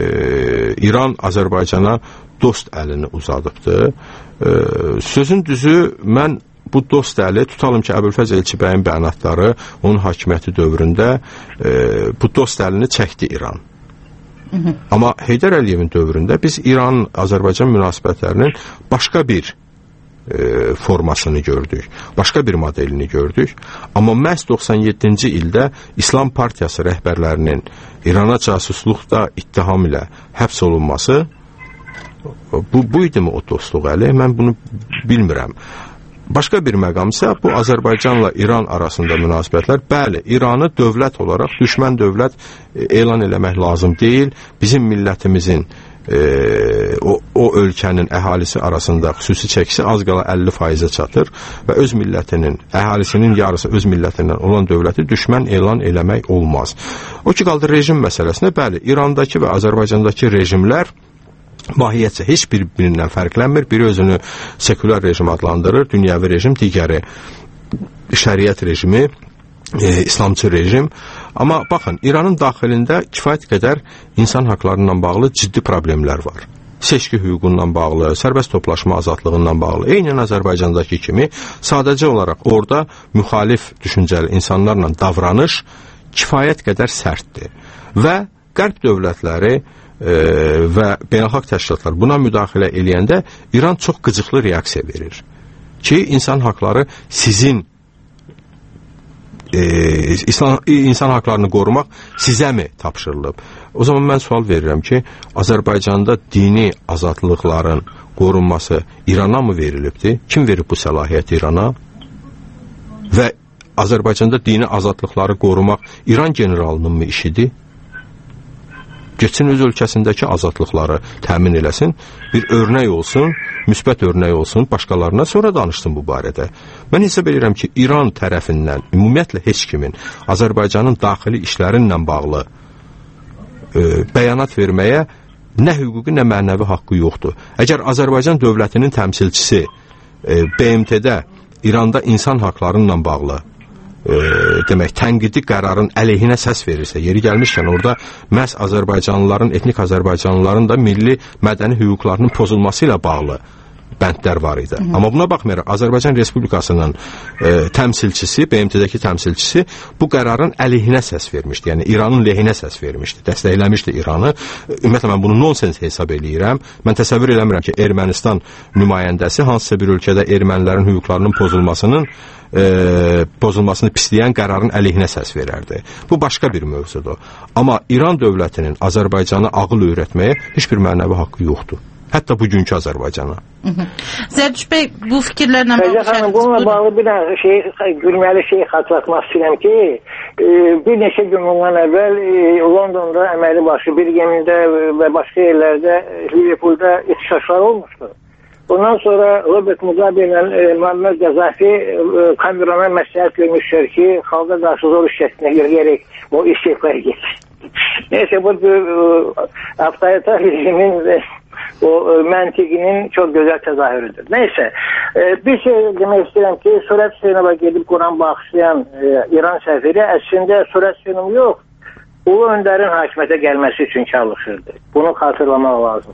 İran Azərbaycana dost əlini uzadıbdır. E, sözün düzü, mən bu dost əli, tutalım ki, Əbülfəz Elçibəyin bəyanatları onun hakimiyyəti dövründə e, bu dost əlini çəkdi İran. Hı -hı. Amma Heydər Əliyevin dövründə biz İran-Azərbaycan münasibətlərinin başqa bir e, formasını gördük, başqa bir modelini gördük. Amma məhz doxsan yeddinci ildə İslam Partiyası rəhbərlərinin İrana casusluqda ittiham ilə həbs olunması, bu, bu idi mi o dostluq əli? Mən bunu bilmirəm. Başqa bir məqam isə bu Azərbaycanla İran arasında münasibətlər. Bəli, İranı dövlət olaraq düşmən dövlət elan eləmək lazım deyil. Bizim millətimizin e, o, o ölkənin əhalisi arasında xüsusi çəkisi az qala əlli faizə çatır və öz millətinin, əhalisinin yarısı öz millətindən olan dövləti düşmən elan eləmək olmaz. O ki qaldı rejim məsələsinə, bəli, İrandakı və Azərbaycandakı rejimlər mahiyyətcə heç bir-birindən fərqlənmir. Biri özünü sekulyar rejim adlandırır, dünyəvi rejim, digəri şəriət rejimi, e, İslamçı rejim. Amma baxın, İranın daxilində kifayət qədər insan haqlarından bağlı ciddi problemlər var. Seçki hüququndan bağlı, sərbəst toplaşma azadlığından bağlı. Eynən Azərbaycandakı kimi sadəcə olaraq orada müxalif düşüncəli insanlarla davranış kifayət qədər sərtdir. Və qərb dövlətləri E, və beynəlxalq təşkilatlar buna müdaxilə eləyəndə İran çox qıcıqlı reaksiya verir ki, insan haqları sizin e, insan, insan haqlarını qorumaq sizə mi tapşırılıb? O zaman mən sual verirəm ki, Azərbaycanda dini azadlıqların qorunması İrana mı verilibdir? Kim verib bu səlahiyyəti İrana? Və Azərbaycanda dini azadlıqları qorumaq İran generalının mı işidir? Geçsin öz ölkəsindəki azadlıqları təmin eləsin, bir örnək olsun, müsbət örnək olsun, başqalarına sonra danışsın bu barədə. Mən hesab edirəm ki, İran tərəfindən ümumiyyətlə heç kimin Azərbaycanın daxili işlərinlə bağlı e, bəyanat verməyə nə hüquqi, nə mənəvi haqqı yoxdur. Əgər Azərbaycan dövlətinin təmsilçisi e, B M T-də İranda insan haqlarıyla bağlı E, demək, tənqidi qərarın əleyhinə səs verirsə, yeri gəlmişkən orada məhz Azərbaycanlıların, etnik Azərbaycanlıların da milli mədəni hüquqlarının pozulması ilə bağlı bəndlər var idi. Hı -hı. Amma buna baxmayaraq Azərbaycan Respublikasının e, təmsilçisi, B M T-dəki təmsilçisi bu qərarın əleyhinə səs vermişdi. Yəni İranın lehinə səs vermişdi, dəstəkləmişdi İranı. Ümumiyyətlə mən bunu nonsens hesab eləyirəm. Mən təsəvvür eləmirəm ki, Ermənistan nümayəndəsi hansısa bir ölkədə ermənilərin hüquqlarının pozulmasının E, pozulmasını pisləyən qərarın əleyhinə səs verərdi. Bu başqa bir mövzudur. Amma İran dövlətinin Azərbaycana ağıl öyrətməyə heç bir mənəvi haqqı yoxdur. Hətta bugünkü Azərbaycana. Zərdüş bəy, bu fikirlərlə bağlı xanım, bununla bağlı bir şey, gülməli şey xatırlatmaq istəyirəm ki, e, bir neçə gün bundan əvvəl e, Londonda əməli başı, bir gemində və başqa yerlərdə Liverpoolda ixtişaşlar olmuşdu. Ondan sonra Robert Mugabe ilə e, Muammer Gaddafi e, Kamerona məsləhət görmüşlər ki, xalqa qarşı zor iş şəklində yürüyərək o istiqlaya geçir. Neyse, bu e, avtoritar rejimin e, o e, məntiqinin çox gözəl təzahürüdür. Neyse, e, bir şey demək istəyirəm ki, Surət Hüseynova gedib Quran bağışlayan e, İran səfiri əslində Surət Hüseynov yox, Ulu Öndərin hakimiyyətə gəlməsi üçün çalışırdı. Bunu xatırlamaq lazım.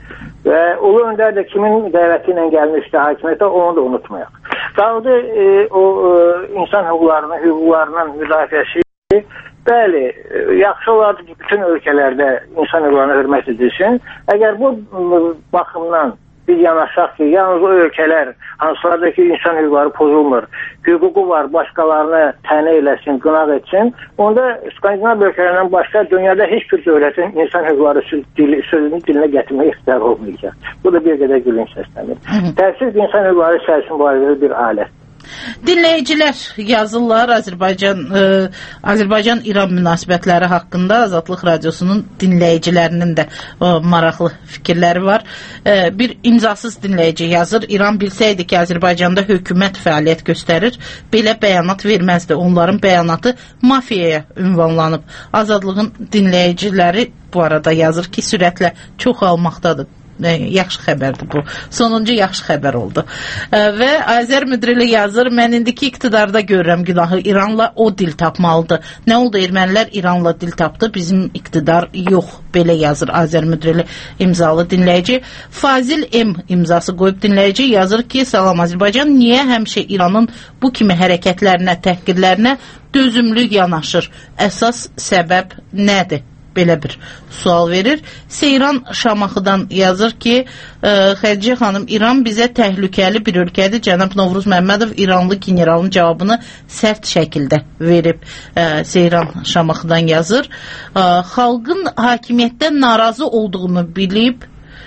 Və Ulu Öndər də kimin dəvəti ilə gəlmişdi hakimiyyətə, onu da unutmayaq. Qaldı e, o e, insan hüquqlarının, hüquqlarının müdafiəsi. Bəli, e, yaxşı olardı ki, bütün ölkələrdə insan hüquqlarına hörmət edilsin. Əgər bu baxımdan biz yanaşaq ki, yalnız o ölkələr hansılardakı insan hüquqları pozulmur, hüququ var, başqalarını tənə eləsin, qınaq etsin, onda Skandinav ölkələrindən başqa dünyada heç bir dövlətin insan hüquqları sözünü dilinə gətirmək ixtiyarı olmayacaq. Bu da bir qədər gülünç səslənir. Təəssüf ki, insan hüquqları sərsin barədə bir alət. Dinləyicilər yazırlar Azərbaycan e, Azərbaycan-İran münasibətləri haqqında. Azadlıq Radiosunun dinləyicilərinin də e, maraqlı fikirləri var. E, bir imzasız dinləyici yazır: İran bilsəydi ki, Azərbaycanda hökumət fəaliyyət göstərir, belə bəyanat verməzdi. Onların bəyanatı mafiyaya ünvanlanıb. Azadlığın dinləyiciləri bu arada yazır ki, sürətlə çoxalmaqdadır. Yaxşı xəbərdir bu. Sonuncu yaxşı xəbər oldu. E, və Azər Müdrili yazır: mən indiki iqtidarda görürəm günahı, İranla o dil tapmalıdır. Nə oldu, ermənilər İranla dil tapdı, bizim iqtidar yox. Belə yazır Azər Müdrili imzalı dinləyici. Fazil M imzası qoyub dinləyici yazır ki, salam Azərbaycan, niyə həmişə İranın bu kimi hərəkətlərinə, təhqirlərinə dözümlü yanaşır? Əsas səbəb nədir? Belə bir sual verir. Seyran Şamaxıdan yazır ki, e, Xədicə xanım, İran bizə təhlükəli bir ölkədir. Cənab Novruz Məmmədov İranlı generalın cavabını sərt şəkildə verib. E, Seyran Şamaxıdan yazır. E, xalqın hakimiyyətdən narazı olduğunu bilib,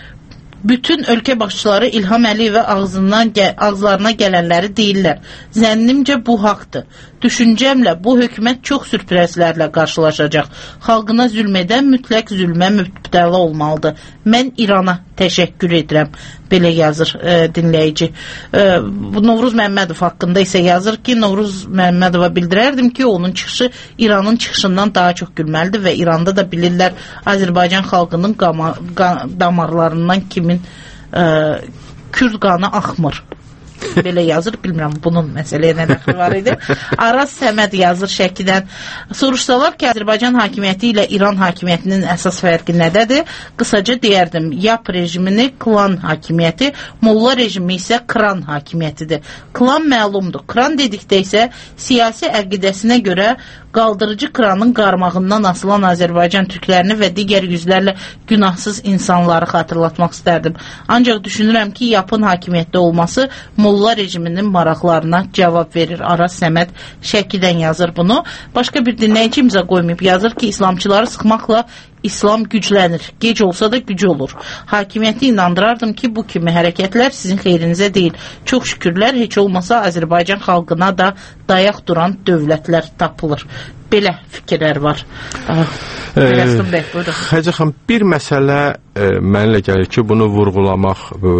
bütün ölkə başçıları İlham Əliyevə ağzından, ağızlarına gələnləri deyirlər. Zənnimcə bu haqdır. Düşüncəmlə bu hökumət çox sürprizlərlə qarşılaşacaq. Xalqına zülm edən mütləq zülmə mübtəla olmalıdır. Mən İrana təşəkkür edirəm. Belə yazır e, dinləyici. E, Novruz Məmmədov haqqında isə yazır ki, Novruz Məmmədova bildirərdim ki, onun çıxışı İranın çıxışından daha çox gülməlidir və İranda da bilirlər Azərbaycan xalqının qama, qa, damarlarından kimin e, Kürd qanı axmır. Belə yazır, bilmirəm bunun məsələyə nə dəxli var idi. Araz Səməd yazır Şəkidən: soruşsalar ki, Azərbaycan hakimiyyəti ilə İran hakimiyyətinin əsas fərqi nədədir? Qısaca deyərdim, Yap rejimini klan hakimiyyəti, Molla rejimi isə kran hakimiyyətidir. Klan məlumdur. Kran dedikdə isə siyasi əqidəsinə görə qaldırıcı kranın qarmağından asılan Azərbaycan türklərini və digər yüzlərlə günahsız insanları xatırlatmaq istərdim. Ancaq düşünürəm ki, Yapın hakimiyyətdə olması Molla rejiminin maraqlarına cavab verir. Araz Səməd Şəkidən yazır bunu. Başqa bir dinləyici imza qoymayıb yazır ki, İslamçıları sıxmaqla İslam güclənir. Gec olsa da güc olur. Hakimiyyəti inandırardım ki, bu kimi hərəkətlər sizin xeyrinizə deyil. Çox şükürlər, heç olmasa Azərbaycan xalqına da dayaq duran dövlətlər tapılır. Belə fikirlər var. Rəstum bəy, buyurun. Xəcə xan, bir məsələ e, mənlə gəlir ki, bunu vurğulamaq e,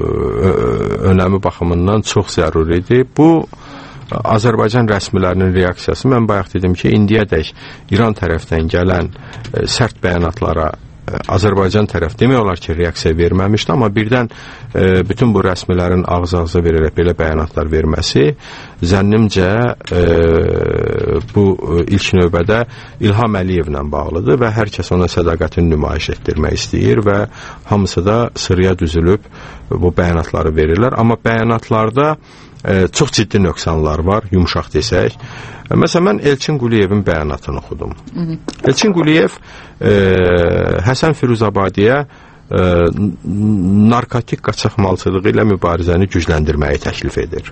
önəmi baxımından çox zəruridir. Bu Azərbaycan rəsmilərinin reaksiyası, mən bayaq dedim ki, indiyədək İran tərəfdən gələn e, sərt bəyanatlara e, Azərbaycan tərəf demək olar ki, reaksiya verməmişdi, amma birdən e, bütün bu rəsmilərin ağız-ağıza verərək belə bəyanatlar verməsi zənnimcə e, bu e, ilk növbədə İlham Əliyevlə bağlıdır və hər kəs ona sədaqətini nümayiş etdirmək istəyir və hamısı da sıraya düzülüb bu bəyanatları verirlər, amma bəyanatlarda E, çox ciddi nöqsanlar var, yumşaq desək. E, məsələn, mən Elçin Quliyevin bəyanatını oxudum. Hı -hı. Elçin Quliyev e, Həsən Firuzabadiyə e, narkotik qaçaqmalçılığı ilə mübarizəni gücləndirməyi təklif edir.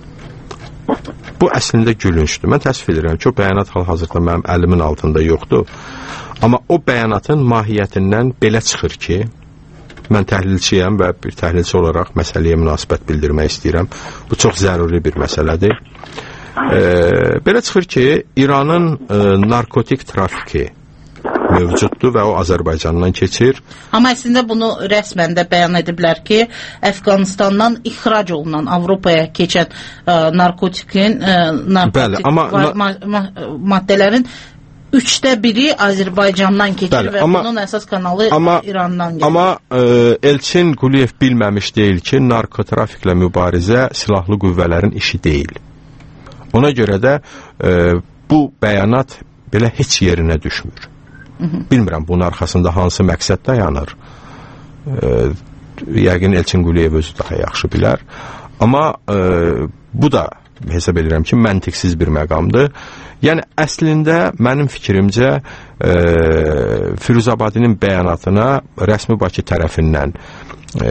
Bu əslində gülüncdür. Mən təəssüf edirəm ki, o bəyanat hal-hazırda mənim əlimin altında yoxdur. Amma o bəyanatın mahiyyətindən belə çıxır ki, mən təhlilçiyəm və bir təhlilçi olaraq məsələyə münasibət bildirmək istəyirəm. Bu çox zəruri bir məsələdir. E, belə çıxır ki, İranın e, narkotik trafiki mövcuddur və o Azərbaycandan keçir. Amma əslində bunu rəsmən də bəyan ediblər ki, Əfqanistandan ixrac olunan Avropaya keçən e, narkotikin e, narkotik Bəli, amma, ma ma ma maddələrin üçdə biri Azərbaycandan keçir. Bəli, və amma, bunun əsas kanalı amma, İrandan gəlir. Amma e, Elçin Quliyev bilməmiş deyil ki, narkotrafiklə mübarizə silahlı qüvvələrin işi deyil. Ona görə də e, bu bəyanat belə heç yerinə düşmür. Hı -hı. Bilmirəm, bunun arxasında hansı məqsəd dayanır. E, yəqin Elçin Quliyev özü daha yaxşı bilər. Amma e, bu da hesab edirəm ki, məntiqsiz bir məqamdır. Yəni, əslində mənim fikrimcə e, Firuzabadinin bəyanatına rəsmi Bakı tərəfindən e,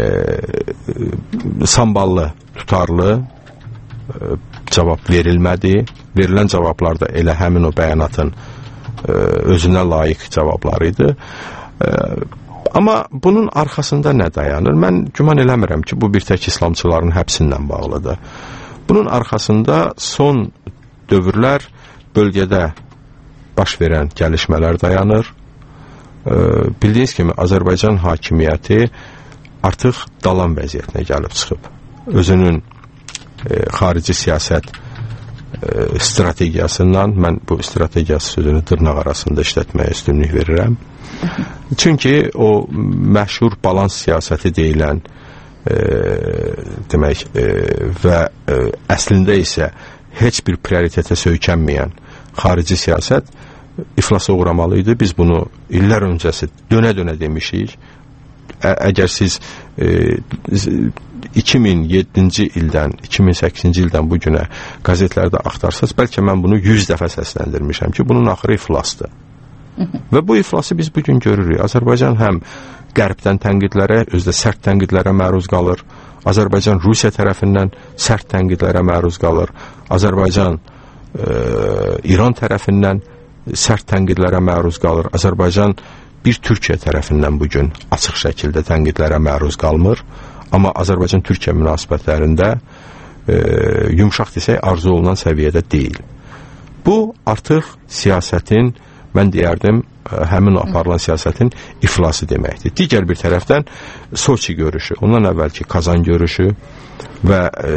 samballı, tutarlı e, cavab verilmədi. Verilən cavablar da elə həmin o bəyanatın e, özünə layiq cavablar idi. E, amma bunun arxasında nə dayanır? Mən güman eləmirəm ki, bu bir tək İslamçıların həbsindən bağlıdır. Bunun arxasında son dövrlər bölgədə baş verən gəlişmələr dayanır. E, bildiyiniz kimi Azərbaycan hakimiyyəti artıq dalan vəziyyətinə gəlib çıxıb. Özünün e, xarici siyasət e, strategiyasından, mən bu strategiyası sözünü dırnaq arasında işlətməyə üstünlük verirəm. Çünki o məşhur balans siyasəti deyilən e, demək e, və e, əslində isə heç bir prioritetə söykənməyən xarici siyasət iflasa uğramalı idi. Biz bunu illər öncəsi dönə-dönə demişik. Ə əgər siz e, iki min yeddinci ildən, iki min səkkizinci ildən bu günə qəzetlərdə axtarsaz, bəlkə mən bunu yüz dəfə səsləndirmişəm ki, bunun axırı iflasdır. Və bu iflası biz bugün görürük. Azərbaycan həm qərbdən tənqidlərə, özdə sərt tənqidlərə məruz qalır. Azərbaycan Rusiya tərəfindən sərt tənqidlərə məruz qalır. Azərbaycan e, İran tərəfindən sərt tənqidlərə məruz qalır. Azərbaycan bir Türkiyə tərəfindən bugün açıq şəkildə tənqidlərə məruz qalmır. Amma Azərbaycan-Türkiyə münasibətlərində e, yumşaq desək arzu olunan səviyyədə deyil. Bu artıq siyasətin, mən deyərdim, həmin aparılan siyasətin iflası deməkdir. Digər bir tərəfdən Soçi görüşü, ondan əvvəlki Kazan görüşü və e,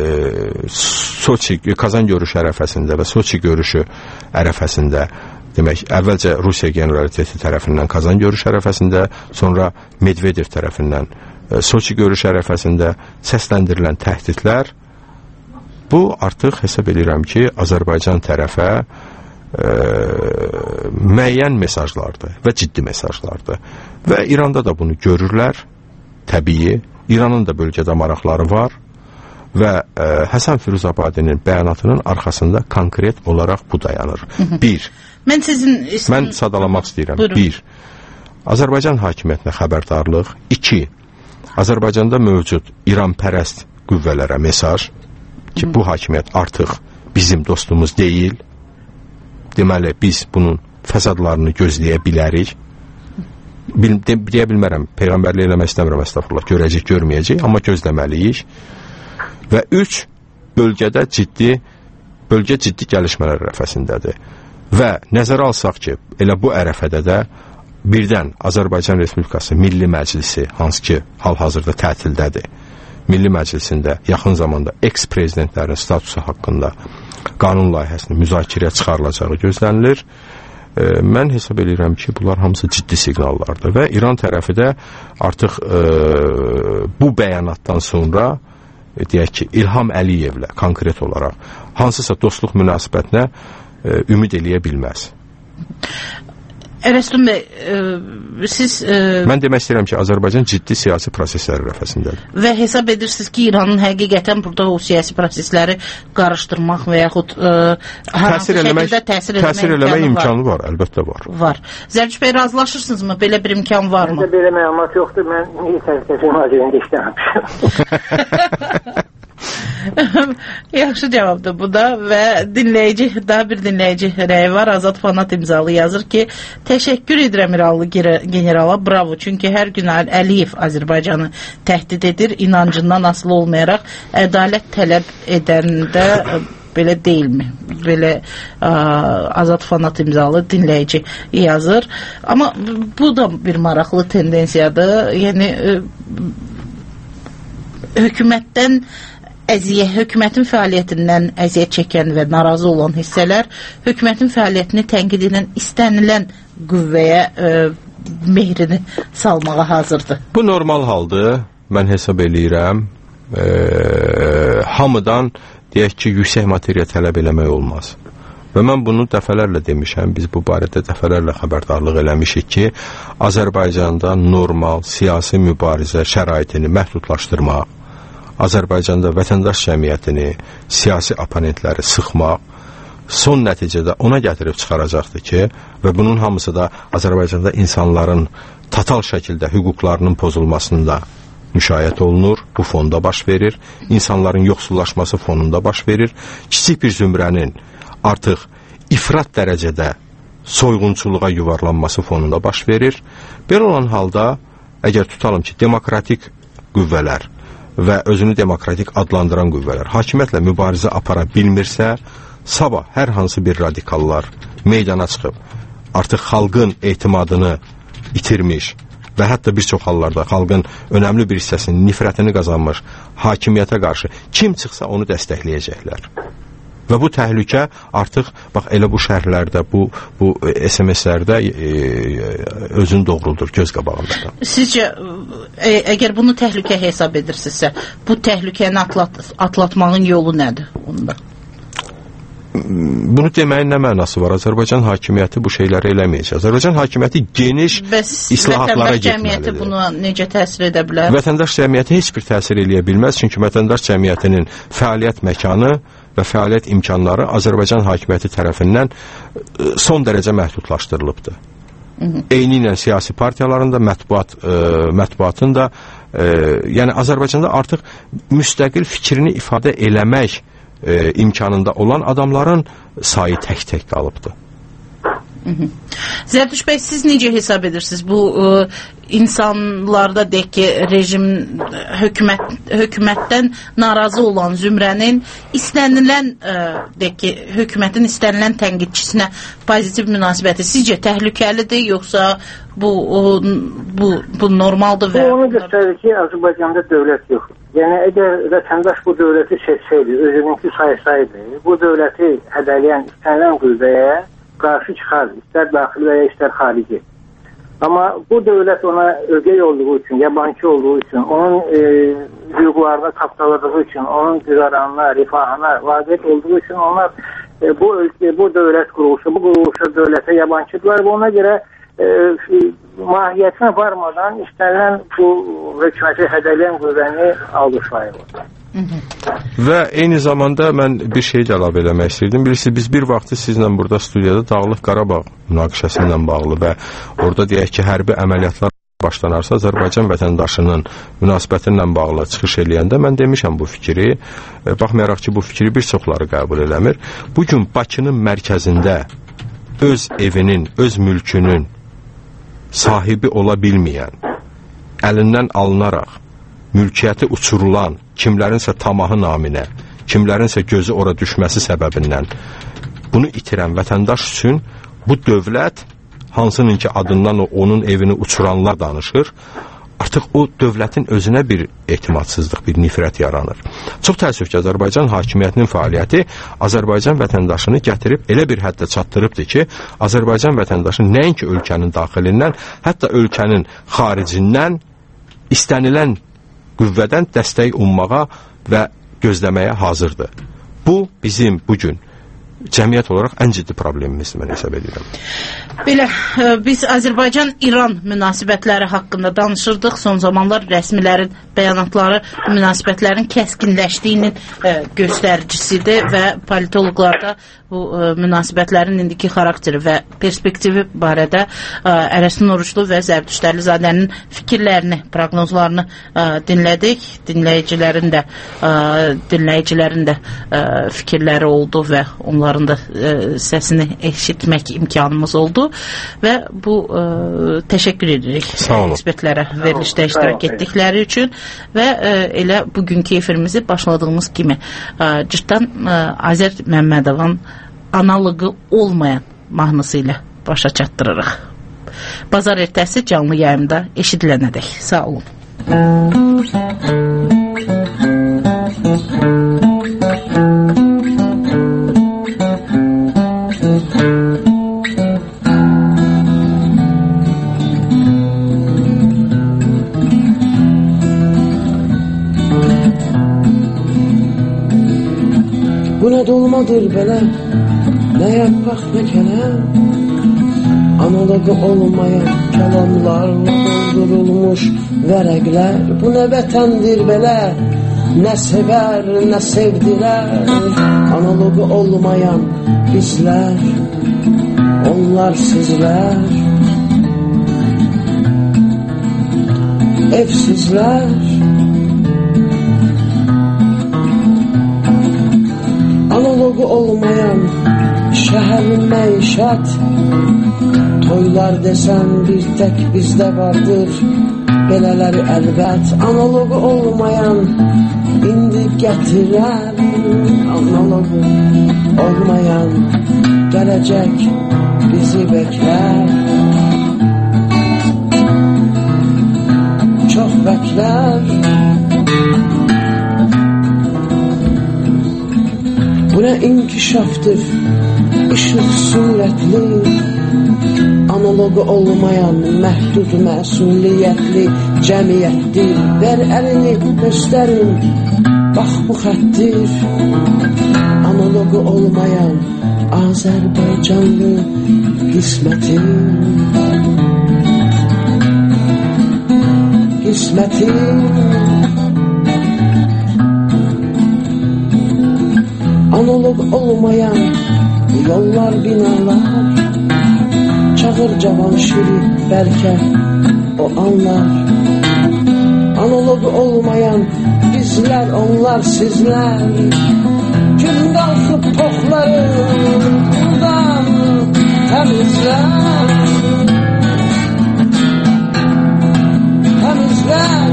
Soçi, Kazan görüşü ərəfəsində və Soçi görüşü ərəfəsində, demək, əvvəlcə Rusiya generaliteti tərəfindən Kazan görüşü ərəfəsində, sonra Medvedev tərəfindən e, Soçi görüşü ərəfəsində səsləndirilən təhdidlər, bu artıq hesab edirəm ki, Azərbaycan tərəfə Ə, müəyyən mesajlardır və ciddi mesajlardır. Və İranda da bunu görürlər, təbii. İranın da bölgədə maraqları var və ə, Həsən Firuzabadinin bəyanatının arxasında konkret olaraq bu dayanır. Hı -hı. Bir, mən sizin ismin... mən sadalamaq istəyirəm. Buyurun. Bir, Azərbaycan hakimiyyətinə xəbərdarlıq. İki, Azərbaycanda mövcud İran-pərəst qüvvələrə mesaj ki, Hı -hı. bu hakimiyyət artıq bizim dostumuz deyil. Deməli, biz bunun fəsadlarını gözləyə bilərik. bil, de, deyə bilmərəm, peyğəmbərlik eləmək istəmirəm, əstəğfurullah, görəcək, görməyəcək, amma gözləməliyik. Və üç, bölgədə ciddi, bölgə ciddi gəlişmələr ərəfəsindədir. Və nəzərə alsaq ki, elə bu ərəfədə də birdən Azərbaycan Respublikası Milli Məclisi, hansı ki, hal-hazırda tətildədir, Milli Məclisində yaxın zamanda eks-prezidentlərin statusu haqqında qanun layihəsinin müzakirəyə çıxarılacağı gözlənilir. E, mən hesab edirəm ki, bunlar hamısı ciddi siqnallardır və İran tərəfi də artıq e, bu bəyanatdan sonra e, deyək ki, İlham Əliyevlə konkret olaraq hansısa dostluq münasibətinə e, ümid eləyə bilməz. Ərəstun bəy, e, siz... E, mən demək istəyirəm ki, Azərbaycan ciddi siyasi proseslər ərəfəsindədir. Və hesab edirsiniz ki, İranın həqiqətən burada o siyasi prosesləri qarışdırmaq və yaxud e, təsir eləmək, təsir eləmək, təsir eləmək imkanı var. var, əlbəttə var. Var. Zərdiş bəy, razılaşırsınızmı? Belə bir imkan varmı? Məndə belə məlumat yoxdur, mən Milli Təhlükəsizlik Nazirliyində işləmişəm. Yaxşı cavabdır bu da və dinləyici, daha bir dinləyici rəyi var. Azad Fanat imzalı yazır ki, təşəkkür edirəm İranlı generala, bravo, çünki hər gün Əliyev Azərbaycanı təhdid edir, inancından asılı olmayaraq ədalət tələb edəndə belə deyilmi? Belə ə, Azad Fanat imzalı dinləyici yazır. Amma bu da bir maraqlı tendensiyadır. Yəni ə, hökumətdən əziyyət, hökumətin fəaliyyətindən əziyyət çəkən və narazı olan hissələr hökumətin fəaliyyətini tənqid edən istənilən qüvvəyə e, mehrini salmağa hazırdır. Bu normal haldır. Mən hesab eləyirəm. E, hamıdan deyək ki, yüksək materiya tələb eləmək olmaz. Və mən bunu dəfələrlə demişəm, biz bu barədə dəfələrlə xəbərdarlıq eləmişik ki, Azərbaycanda normal siyasi mübarizə şəraitini məhdudlaşdırmaq, Azərbaycanda vətəndaş cəmiyyətini, siyasi oponentləri sıxmaq son nəticədə ona gətirib çıxaracaqdır ki, və bunun hamısı da Azərbaycanda insanların total şəkildə hüquqlarının pozulmasında müşahidə olunur, bu fonda baş verir, insanların yoxsullaşması fonunda baş verir, kiçik bir zümrənin artıq ifrat dərəcədə soyğunçuluğa yuvarlanması fonunda baş verir. Belə olan halda, əgər tutalım ki, demokratik qüvvələr və özünü demokratik adlandıran qüvvələr hakimiyyətlə mübarizə apara bilmirsə, sabah hər hansı bir radikallar meydana çıxıb artıq xalqın etimadını itirmiş və hətta bir çox hallarda xalqın önəmli bir hissəsinin nifrətini qazanmış hakimiyyətə qarşı kim çıxsa onu dəstəkləyəcəklər. Və bu təhlükə artıq, bax, elə bu şərhlərdə, bu, bu S M S-lərdə e, özünü doğruldur göz qabağında. Sizcə, e, əgər bunu təhlükə hesab edirsinizsə, bu təhlükəni atlat, atlatmağın yolu nədir onda? Bunu deməyin nə mənası var? Azərbaycan hakimiyyəti bu şeyləri eləməyəcək. Azərbaycan hakimiyyəti geniş Bəs islahatlara getməlidir. Vətəndaş cəmiyyəti buna necə təsir edə bilər? Vətəndaş cəmiyyəti heç bir təsir eləyə bilməz, çünki vətəndaş cəmiyyətinin fəaliyyət məkanı və fəaliyyət imkanları Azərbaycan hakimiyyəti tərəfindən son dərəcə məhdudlaşdırılıbdır. Eyni ilə siyasi partiyaların da, mətbuat, e, mətbuatın da, e, yəni Azərbaycanda artıq müstəqil fikrini ifadə eləmək e, imkanında olan adamların sayı tək-tək qalıbdır. Zərdiş bəy, siz necə hesab edirsiniz bu e, insanlarda deyək ki, rejim hökumət, hökumətdən narazı olan zümrənin istənilən e, deyək ki, hökumətin istənilən tənqidçisinə pozitiv münasibəti sizcə təhlükəlidir, yoxsa bu o, bu, bu normaldır? Bu onu göstərir ki, Azərbaycanda dövlət yoxdur. Yəni, əgər vətəndaş bu dövləti seçsəydi, özününki saysaydı, bu dövləti hədələyən istənilən qüvvəyə qarşı çıxar, istər daxili və ya istər xarici. Amma bu dövlət ona ögey olduğu üçün, yabancı olduğu üçün, onun e, hüquqlarını tapdaladığı üçün, onun güzaranına, rifahına vaqif olduğu üçün onlar e, bu ölkə, bu dövlət quruluşu, bu quruluşu dövlətə yabancıdırlar və ona görə e, mahiyyətinə varmadan istənilən bu hökuməti hədələyən qüvvəni almışlayırlar. Və eyni zamanda mən bir şey də əlavə eləmək istəyirdim. Bilirsiniz, biz bir vaxtı sizlə burada studiyada Dağlıq Qarabağ münaqişəsi ilə bağlı və orada deyək ki, hərbi əməliyyatlar başlanarsa Azərbaycan vətəndaşının münasibəti ilə bağlı çıxış eləyəndə mən demişəm bu fikri. Baxmayaraq ki, bu fikri bir çoxları qəbul eləmir. Bugün Bakının mərkəzində öz evinin, öz mülkünün sahibi ola bilməyən, əlindən alınaraq, mülkiyyəti uçurulan, kimlərinsə tamahı naminə, kimlərinsə gözü ora düşməsi səbəbindən bunu itirən vətəndaş üçün bu dövlət, hansının ki adından o, onun evini uçuranlar danışır, artıq o dövlətin özünə bir etimadsızlıq, bir nifrət yaranır. Çox təəssüf ki, Azərbaycan hakimiyyətinin fəaliyyəti Azərbaycan vətəndaşını gətirib elə bir həddə çatdırıbdır ki, Azərbaycan vətəndaşı nəinki ölkənin daxilindən, hətta ölkənin xaricindən istənilən qüvvədən dəstək ummağa və gözləməyə hazırdır. Bu, bizim bugün cəmiyyət olaraq ən ciddi problemimiz mən hesab edirəm. Belə, biz Azərbaycan-İran münasibətləri haqqında danışırdıq. Son zamanlar rəsmilərin bəyanatları münasibətlərin kəskinləşdiyinin e, göstəricisidir və politoloqlar da bu e, münasibətlərin indiki xarakteri və perspektivi barədə e, Ərəstin Oruçlu və Zərdüştəlizadənin fikirlərini, proqnozlarını e, dinlədik. Dinləyicilərin də e, dinləyicilərin də e, fikirləri oldu və onların da e, səsini eşitmək imkanımız oldu və bu e, təşəkkür edirik ekspertlərə verilişdə iştirak etdikləri üçün və e, elə bugünkü efirimizi başladığımız kimi e, cırtdan e, Azər Məmmədovun analogu olmayan mahnısı ilə başa çatdırırıq. Bazar ertəsi canlı yayımda eşidilənədək. Sağ olun. Bu nə dolmadır belə, nə yapaq nə kələm, analogu olmayan kəlamlarla doldurulmuş vərəqlər. Bu nə vətəndir belə, nə sevər, nə sevdilər, analogu olmayan bizlər, onlar sizlər, evsizlər. Analogu olmayan şəhərin məişət, toylar desən bir tək bizdə vardır, belələri əlbət. Analogu olmayan indi gətirər, analogu olmayan gələcək bizi bəklər, çox bəklər. Bu nə inkişafdır, işıq surətli, analogu olmayan məhdud məsuliyyətli cəmiyyətdir. Ver əlini göstərin, bax bu xəttir, analogu olmayan Azərbaycanlı qisməti, qisməti. Analog olmayan yollar, binalar, çağır cavan şiri bəlkə o anlar. Analog olmayan bizlər, onlar sizlər, gün qalxıb toxları buradan təmizlər, təmizlər.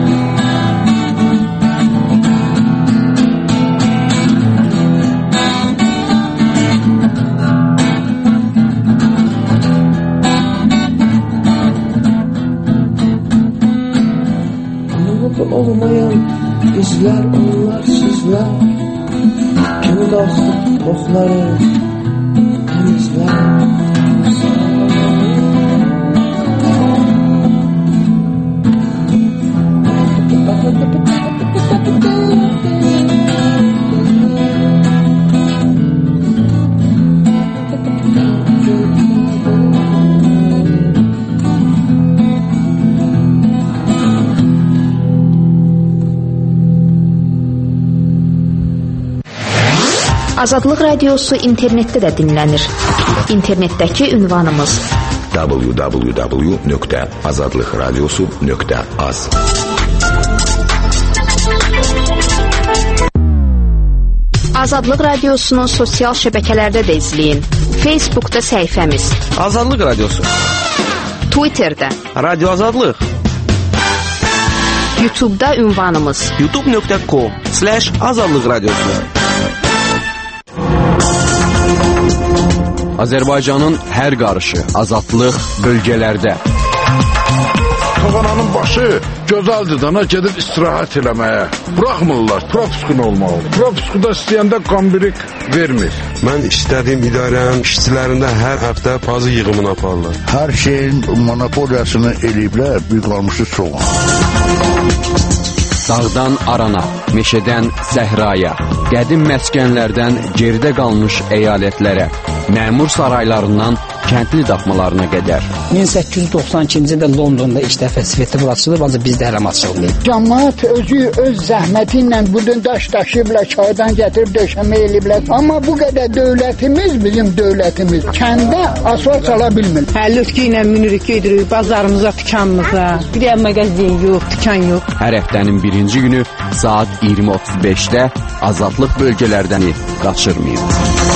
Olmayan bizlər, onlar sizlər, kim qalxıb toxları təmizlər. Azadlıq Radiosu internetdə də dinlənir. İnternetdəki ünvanımız w w w nöqtə azadlıq radiosu nöqtə az. Azadlıq Radiosunun sosial şəbəkələrdə də izləyin. Facebookda səhifəmiz Azadlıq Radiosu, Twitterdə Radio Azadlıq, YouTube'da ünvanımız youtube nöqtə com slash azadlıq radiosu. Azərbaycanın hər qarışı azadlıq bölgələrdə. Toğananın başı gözəldir dana gedib istirahət eləməyə. Buraxmırlar, propiskun olmalı. Propuskuda istəyəndə qambirik vermir. Mən istədiyim idarənin işçilərində hər həftə pazı yığımını aparırlar. Hər şeyin monopoliyasını eləyiblər, bir qalmışı soğan. Dağdan arana, meşədən səhraya, qədim məskənlərdən geridə qalmış əyalətlərə, məmur saraylarından kəndli daxmalarına qədər. min səkkiz yüz doxsan ikinci ildə Londonda ilk dəfə festival açılıb, ancaq bizdə hələ açılmayıb. Cəmaət özü öz zəhməti ilə budun daş daşıyıblar, çaydan gətirib döşəmə eləyiblər. Amma bu qədər dövlətimiz, bizim dövlətimiz kəndə asfalt çala bilmir. Həllütkü ilə minirik gedirik bazarımıza, dükanımıza. Bir yer mağazin yox, dükan yox. Hər həftənin birinci günü saat iyirmi otuz beşdə azadlıq bölgələrdəni qaçırmayın.